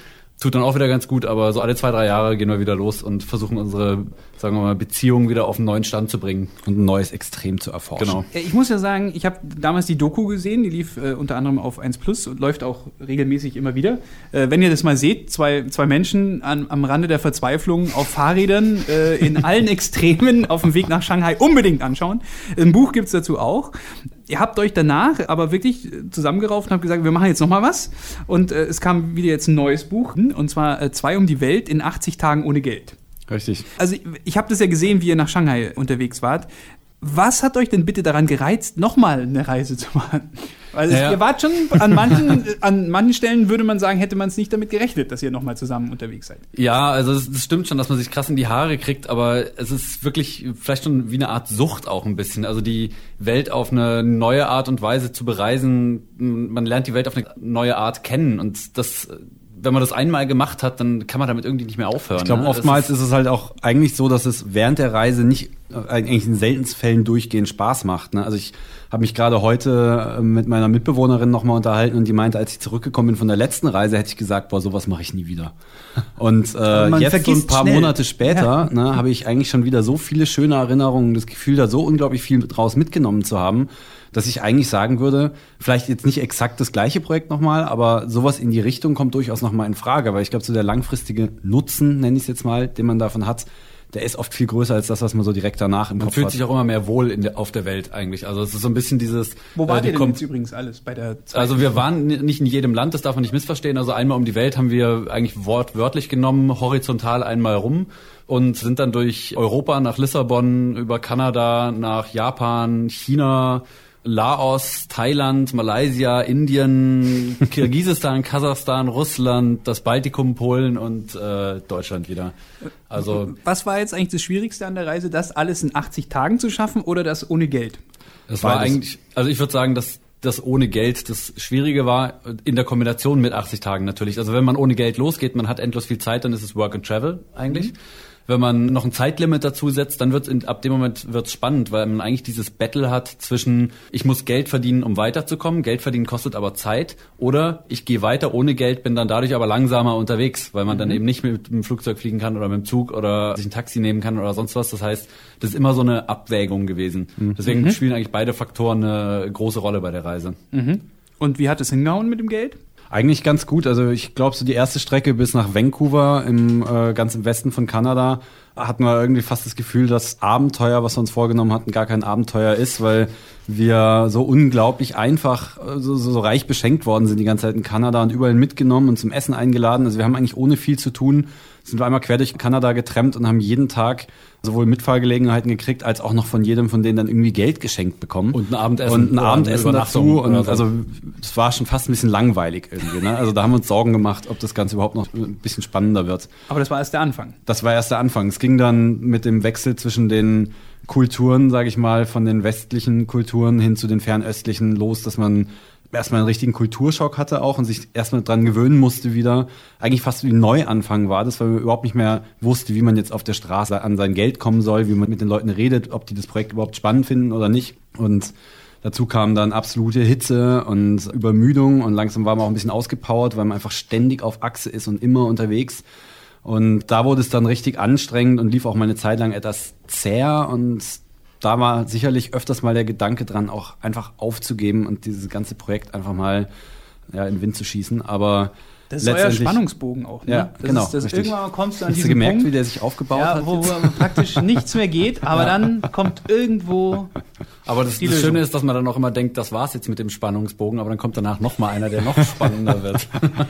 tut dann auch wieder ganz gut, aber so alle 2-3 Jahre gehen wir wieder los und versuchen unsere, sagen wir mal, Beziehungen wieder auf einen neuen Stand zu bringen. Und ein neues Extrem zu erforschen. Genau. Ich muss ja sagen, ich habe damals die Doku gesehen, die lief unter anderem auf 1+ und läuft auch regelmäßig immer wieder. Wenn ihr das mal seht, zwei Menschen am Rande der Verzweiflung auf Fahrrädern in allen Extremen auf dem Weg nach Shanghai unbedingt anschauen. Ein Buch gibt's dazu auch. Ihr habt euch danach aber wirklich zusammengerauft und habt gesagt, wir machen jetzt nochmal was. Und es kam wieder jetzt ein neues Buch, und zwar 2 um die Welt in 80 Tagen ohne Geld. Richtig. Also ich habe das ja gesehen, wie ihr nach Shanghai unterwegs wart. Was hat euch denn bitte daran gereizt, nochmal eine Reise zu machen? Weil ihr wart schon an manchen Stellen, würde man sagen, hätte man es nicht damit gerechnet, dass ihr nochmal zusammen unterwegs seid. Ja, also das stimmt schon, dass man sich krass in die Haare kriegt, aber es ist wirklich vielleicht schon wie eine Art Sucht auch ein bisschen. Also die Welt auf eine neue Art und Weise zu bereisen, man lernt die Welt auf eine neue Art kennen, und das, wenn man das einmal gemacht hat, dann kann man damit irgendwie nicht mehr aufhören. Ich glaube, oftmals ist es halt auch eigentlich so, dass es während der Reise nicht, eigentlich in seltensten Fällen durchgehend Spaß macht. Ne? Also ich habe mich gerade heute mit meiner Mitbewohnerin nochmal unterhalten, und die meinte, als ich zurückgekommen bin von der letzten Reise, hätte ich gesagt, boah, sowas mache ich nie wieder. Und jetzt so ein paar Monate später habe ich eigentlich schon wieder so viele schöne Erinnerungen, das Gefühl, da so unglaublich viel draus mitgenommen zu haben, dass ich eigentlich sagen würde, vielleicht jetzt nicht exakt das gleiche Projekt nochmal, aber sowas in die Richtung kommt durchaus nochmal in Frage. Weil ich glaube, so der langfristige Nutzen, nenne ich es jetzt mal, den man davon hat, der ist oft viel größer als das, was man so direkt danach im Kopf hat. Man fühlt sich auch immer mehr wohl auf der Welt eigentlich. Also es ist so ein bisschen dieses... Wo wart ihr denn jetzt übrigens alles bei der Zeit? Also wir waren nicht in jedem Land, das darf man nicht missverstehen. Also einmal um die Welt haben wir eigentlich wortwörtlich genommen, horizontal einmal rum, und sind dann durch Europa nach Lissabon, über Kanada, nach Japan, China, Laos, Thailand, Malaysia, Indien, Kirgisistan, Kasachstan, Russland, das Baltikum, Polen und Deutschland wieder. Also was war jetzt eigentlich das Schwierigste an der Reise, das alles in 80 Tagen zu schaffen oder das ohne Geld? Das war eigentlich, also ich würde sagen, dass das ohne Geld das Schwierige war, in der Kombination mit 80 Tagen natürlich. Also wenn man ohne Geld losgeht, man hat endlos viel Zeit, dann ist es Work and Travel eigentlich. Wenn man noch ein Zeitlimit dazu setzt, dann ab dem Moment wird's spannend, weil man eigentlich dieses Battle hat zwischen, ich muss Geld verdienen, um weiterzukommen, Geld verdienen kostet aber Zeit, oder ich gehe weiter ohne Geld, bin dann dadurch aber langsamer unterwegs, weil man dann eben nicht mit dem Flugzeug fliegen kann oder mit dem Zug oder sich ein Taxi nehmen kann oder sonst was. Das heißt, das ist immer so eine Abwägung gewesen. Deswegen spielen eigentlich beide Faktoren eine große Rolle bei der Reise. Und wie hat es hingehauen mit dem Geld? Eigentlich ganz gut. Also ich glaube, so die erste Strecke bis nach Vancouver ganz im Westen von Kanada hatten wir irgendwie fast das Gefühl, dass Abenteuer, was wir uns vorgenommen hatten, gar kein Abenteuer ist, weil wir so unglaublich einfach, so reich beschenkt worden sind die ganze Zeit in Kanada und überall mitgenommen und zum Essen eingeladen. Also wir haben eigentlich ohne viel zu tun, sind wir einmal quer durch Kanada getrampt und haben jeden Tag sowohl Mitfahrgelegenheiten gekriegt, als auch noch von jedem von denen dann irgendwie Geld geschenkt bekommen. Und ein Abendessen. Und ein Abendessen dazu. Und so. also es war schon fast ein bisschen langweilig irgendwie. Ne? Also da haben wir uns Sorgen gemacht, ob das Ganze überhaupt noch ein bisschen spannender wird. Aber das war erst der Anfang. Das war erst der Anfang. Es ging dann mit dem Wechsel zwischen den Kulturen, sage ich mal, von den westlichen Kulturen hin zu den fernöstlichen los, dass man erstmal einen richtigen Kulturschock hatte auch und sich erstmal dran gewöhnen musste wieder. Eigentlich fast wie ein Neuanfang war das, weil man überhaupt nicht mehr wusste, wie man jetzt auf der Straße an sein Geld kommen soll, wie man mit den Leuten redet, ob die das Projekt überhaupt spannend finden oder nicht. Und dazu kam dann absolute Hitze und Übermüdung und langsam war man auch ein bisschen ausgepowert, weil man einfach ständig auf Achse ist und immer unterwegs. Und da wurde es dann richtig anstrengend und lief auch mal eine Zeit lang etwas zäh, und da war sicherlich öfters mal der Gedanke dran, auch einfach aufzugeben und dieses ganze Projekt einfach mal in den Wind zu schießen. Aber das ist euer Spannungsbogen auch, ne? Ja, genau. Irgendwann kommst du an diesen diesen gemerkt, Punkt, wie der sich aufgebaut hat? Wo praktisch nichts mehr geht, aber dann kommt irgendwo. Aber das Schöne ist, dass man dann auch immer denkt, das war's jetzt mit dem Spannungsbogen, aber dann kommt danach noch mal einer, der noch spannender wird.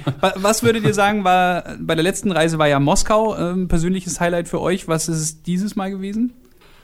Was würdet ihr sagen, war bei der letzten Reise war ja Moskau ein persönliches Highlight für euch? Was ist es dieses Mal gewesen?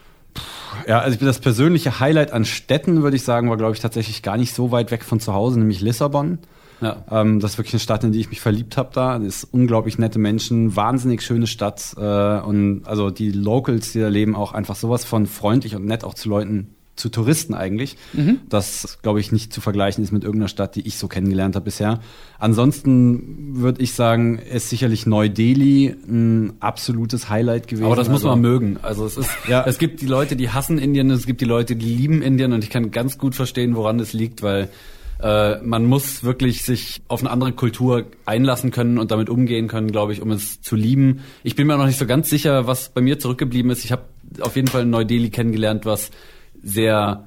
Ja, also das persönliche Highlight an Städten, würde ich sagen, war, glaube ich, tatsächlich gar nicht so weit weg von zu Hause, nämlich Lissabon. Ja. Das ist wirklich eine Stadt, in die ich mich verliebt habe da. Das ist unglaublich nette Menschen, wahnsinnig schöne Stadt. Und also die Locals, die da leben, auch einfach sowas von freundlich und nett auch zu Leuten, zu Touristen eigentlich. Das, glaube ich, nicht zu vergleichen ist mit irgendeiner Stadt, die ich so kennengelernt habe bisher. Ansonsten würde ich sagen, ist sicherlich Neu-Delhi ein absolutes Highlight gewesen. Aber das muss man mögen. Also es ist, es gibt die Leute, die hassen Indien, es gibt die Leute, die lieben Indien, und ich kann ganz gut verstehen, woran es liegt, weil Man muss wirklich sich auf eine andere Kultur einlassen können und damit umgehen können, glaube ich, um es zu lieben. Ich bin mir noch nicht so ganz sicher, was bei mir zurückgeblieben ist. Ich habe auf jeden Fall Neu-Delhi kennengelernt, was sehr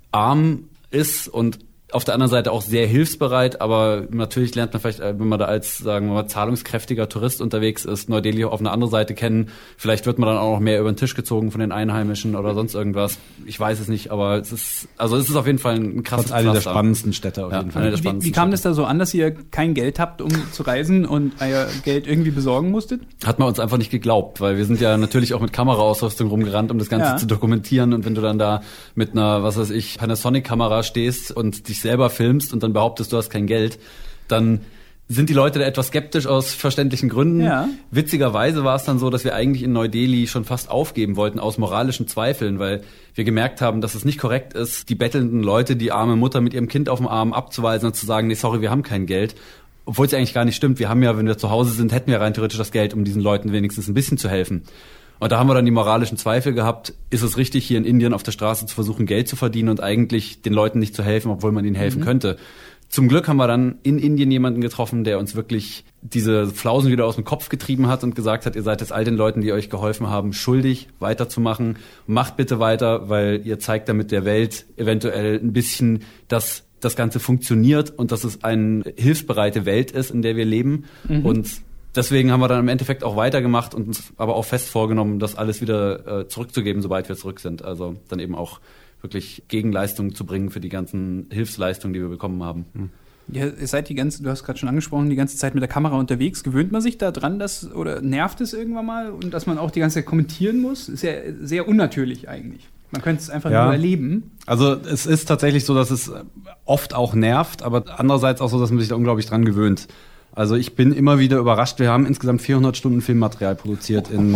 arm ist und auf der anderen Seite auch sehr hilfsbereit, aber natürlich lernt man vielleicht, wenn man da als, sagen wir mal, zahlungskräftiger Tourist unterwegs ist, Neu-Delhi auf eine andere Seite kennen. Vielleicht wird man dann auch noch mehr über den Tisch gezogen von den Einheimischen oder sonst irgendwas. Ich weiß es nicht, aber es ist auf jeden Fall ein krasses eine der spannendsten Städte auf jeden Fall. Wie kam das da so an, dass ihr kein Geld habt, um zu reisen und euer Geld irgendwie besorgen musstet? Hat man uns einfach nicht geglaubt, weil wir sind ja natürlich auch mit Kameraausrüstung rumgerannt, um das Ganze zu dokumentieren, und wenn du dann da mit einer, was weiß ich, Panasonic-Kamera stehst und dich selber filmst und dann behauptest, du hast kein Geld, dann sind die Leute da etwas skeptisch aus verständlichen Gründen. Ja. Witzigerweise war es dann so, dass wir eigentlich in Neu-Delhi schon fast aufgeben wollten aus moralischen Zweifeln, weil wir gemerkt haben, dass es nicht korrekt ist, die bettelnden Leute, die arme Mutter mit ihrem Kind auf dem Arm abzuweisen und zu sagen, nee, sorry, wir haben kein Geld. Obwohl es eigentlich gar nicht stimmt. Wir haben ja, wenn wir zu Hause sind, hätten wir rein theoretisch das Geld, um diesen Leuten wenigstens ein bisschen zu helfen. Und da haben wir dann die moralischen Zweifel gehabt, ist es richtig, hier in Indien auf der Straße zu versuchen, Geld zu verdienen und eigentlich den Leuten nicht zu helfen, obwohl man ihnen helfen könnte. Zum Glück haben wir dann in Indien jemanden getroffen, der uns wirklich diese Flausen wieder aus dem Kopf getrieben hat und gesagt hat, ihr seid es all den Leuten, die euch geholfen haben, schuldig, weiterzumachen. Macht bitte weiter, weil ihr zeigt damit der Welt eventuell ein bisschen, dass das Ganze funktioniert und dass es eine hilfsbereite Welt ist, in der wir leben. Und deswegen haben wir dann im Endeffekt auch weitergemacht und uns aber auch fest vorgenommen, das alles wieder zurückzugeben, sobald wir zurück sind. Also dann eben auch wirklich Gegenleistungen zu bringen für die ganzen Hilfsleistungen, die wir bekommen haben. Ja, ihr seid du hast gerade schon angesprochen, die ganze Zeit mit der Kamera unterwegs. Gewöhnt man sich da dran, oder nervt es irgendwann mal? Und dass man auch die ganze Zeit kommentieren muss? Ist ja sehr unnatürlich eigentlich. Man könnte es einfach nur erleben. Also es ist tatsächlich so, dass es oft auch nervt, aber andererseits auch so, dass man sich da unglaublich dran gewöhnt. Also ich bin immer wieder überrascht. Wir haben insgesamt 400 Stunden Filmmaterial produziert in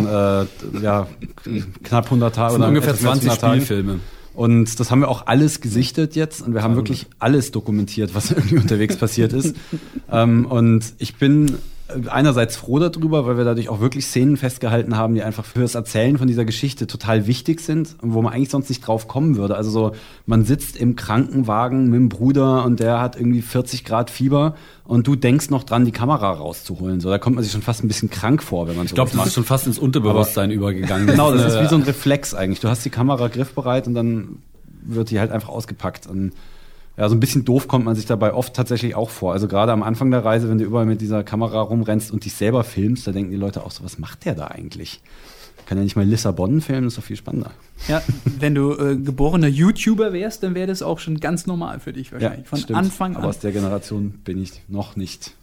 knapp 100 Tagen. Oder ungefähr 20 Spielfilme. Und das haben wir auch alles gesichtet jetzt. Und wir haben wirklich alles dokumentiert, was irgendwie unterwegs passiert ist. Und ich bin einerseits froh darüber, weil wir dadurch auch wirklich Szenen festgehalten haben, die einfach für das Erzählen von dieser Geschichte total wichtig sind und wo man eigentlich sonst nicht drauf kommen würde. Also so, man sitzt im Krankenwagen mit dem Bruder und der hat irgendwie 40 Grad Fieber und du denkst noch dran, die Kamera rauszuholen. So, da kommt man sich schon fast ein bisschen krank vor, wenn man so. Ich glaube, das ist schon fast ins Unterbewusstsein übergegangen. Genau, das ist wie so ein Reflex eigentlich. Du hast die Kamera griffbereit und dann wird die halt einfach ausgepackt. Und ja, so ein bisschen doof kommt man sich dabei oft tatsächlich auch vor. Also gerade am Anfang der Reise, wenn du überall mit dieser Kamera rumrennst und dich selber filmst, da denken die Leute auch so, was macht der da eigentlich? Kann ja nicht mal Lissabon filmen, das ist doch viel spannender. Ja, wenn du geborener YouTuber wärst, dann wäre das auch schon ganz normal für dich wahrscheinlich. Ja, von Anfang an. Aber aus der Generation bin ich noch nicht.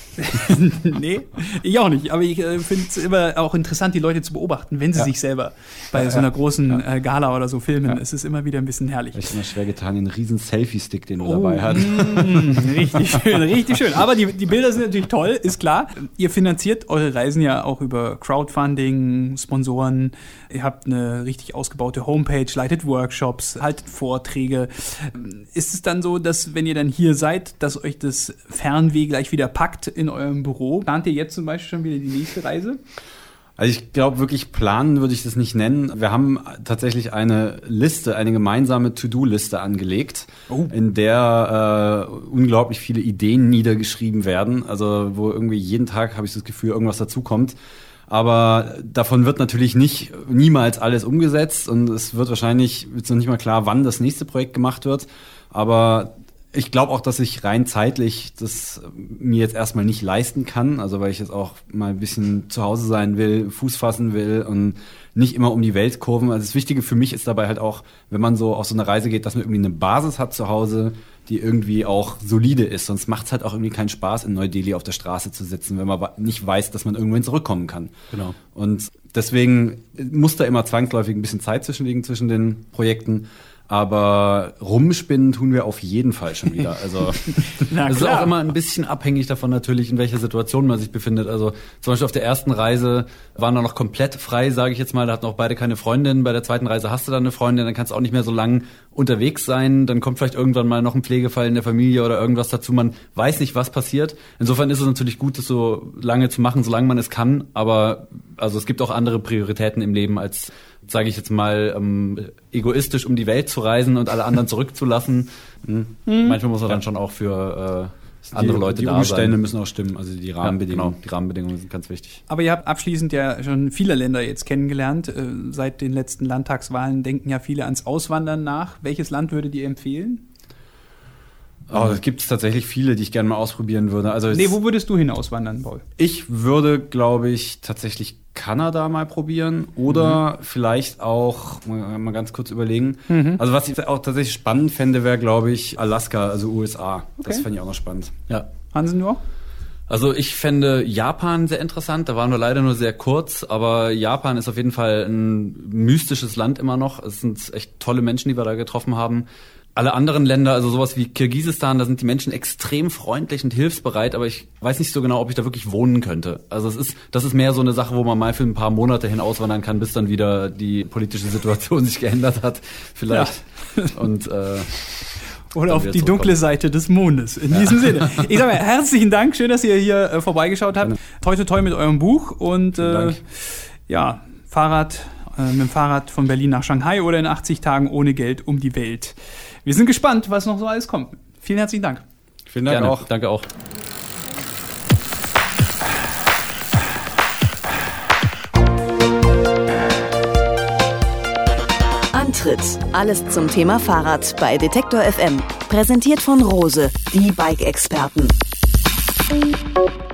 Nee, ich auch nicht. Aber ich finde es immer auch interessant, die Leute zu beobachten, wenn sie sich selber bei so einer großen Gala oder so filmen. Es ist immer wieder ein bisschen herrlich. Ich immer schwer getan, den riesen Selfie-Stick, den du dabei hast. Richtig schön, richtig schön. Aber die Bilder sind natürlich toll, ist klar. Ihr finanziert eure Reisen ja auch über Crowdfunding, Sponsoren. Ihr habt eine richtig ausgebaute Homepage, leitet Workshops, haltet Vorträge. Ist es dann so, dass wenn ihr dann hier seid, dass euch das Fernweh gleich wieder packt in eurem Büro? Plant ihr jetzt zum Beispiel schon wieder die nächste Reise? Also ich glaube wirklich, planen würde ich das nicht nennen. Wir haben tatsächlich eine gemeinsame To-Do-Liste angelegt, in der unglaublich viele Ideen niedergeschrieben werden. Also wo irgendwie jeden Tag, habe ich das Gefühl, irgendwas dazukommt. Aber davon wird natürlich niemals alles umgesetzt und es wird wahrscheinlich jetzt noch nicht mal klar, wann das nächste Projekt gemacht wird. Aber ich glaube auch, dass ich rein zeitlich das mir jetzt erstmal nicht leisten kann, also weil ich jetzt auch mal ein bisschen zu Hause sein will, Fuß fassen will und nicht immer um die Welt kurven. Also das Wichtige für mich ist dabei halt auch, wenn man so auf so eine Reise geht, dass man irgendwie eine Basis hat zu Hause, die irgendwie auch solide ist. Sonst macht es halt auch irgendwie keinen Spaß, in Neu-Delhi auf der Straße zu sitzen, wenn man nicht weiß, dass man irgendwann zurückkommen kann. Genau. Und deswegen muss da immer zwangsläufig ein bisschen Zeit zwischenliegen zwischen den Projekten. Aber rumspinnen tun wir auf jeden Fall schon wieder. Also es ist auch immer ein bisschen abhängig davon natürlich, in welcher Situation man sich befindet. Also zum Beispiel auf der ersten Reise waren wir noch komplett frei, sage ich jetzt mal. Da hatten auch beide keine Freundin. Bei der zweiten Reise hast du dann eine Freundin, dann kannst du auch nicht mehr so lang unterwegs sein, dann kommt vielleicht irgendwann mal noch ein Pflegefall in der Familie oder irgendwas dazu. Man weiß nicht, was passiert. Insofern ist es natürlich gut, das so lange zu machen, solange man es kann. Aber also es gibt auch andere Prioritäten im Leben, als, sage ich jetzt mal, egoistisch um die Welt zu reisen und alle anderen zurückzulassen. Manchmal muss man dann schon auch für andere Leute da sein. Die Umstände müssen auch stimmen, also die Rahmenbedingungen. Genau. Die Rahmenbedingungen sind ganz wichtig. Aber ihr habt abschließend ja schon viele Länder jetzt kennengelernt. Seit den letzten Landtagswahlen denken ja viele ans Auswandern nach. Welches Land würdet ihr empfehlen? Oh, es gibt tatsächlich viele, die ich gerne mal ausprobieren würde. Also wo würdest du hin auswandern, Paul? Ich würde, glaube ich, tatsächlich Kanada mal probieren oder vielleicht auch, mal ganz kurz überlegen. Also was ich auch tatsächlich spannend fände, wäre, glaube ich, Alaska, also USA. Okay. Das fände ich auch noch spannend. Ja. Hansen, du auch? Also ich fände Japan sehr interessant, da waren wir leider nur sehr kurz, aber Japan ist auf jeden Fall ein mystisches Land immer noch. Es sind echt tolle Menschen, die wir da getroffen haben. Alle anderen Länder, also sowas wie Kirgisistan, da sind die Menschen extrem freundlich und hilfsbereit, aber ich weiß nicht so genau, ob ich da wirklich wohnen könnte. Also das ist mehr so eine Sache, wo man mal für ein paar Monate hin auswandern kann, bis dann wieder die politische Situation sich geändert hat, vielleicht. Ja. Und oder auf die dunkle Seite des Mondes. In diesem Sinne. Ich sage mal, herzlichen Dank, schön, dass ihr hier vorbeigeschaut habt. Toi toi toi mit eurem Buch und ja, mit dem Fahrrad von Berlin nach Shanghai oder in 80 Tagen ohne Geld um die Welt. Wir sind gespannt, was noch so alles kommt. Vielen herzlichen Dank. Vielen Dank auch. Danke auch. Antritt. Alles zum Thema Fahrrad bei Detektor FM. Präsentiert von Rose, die Bike-Experten.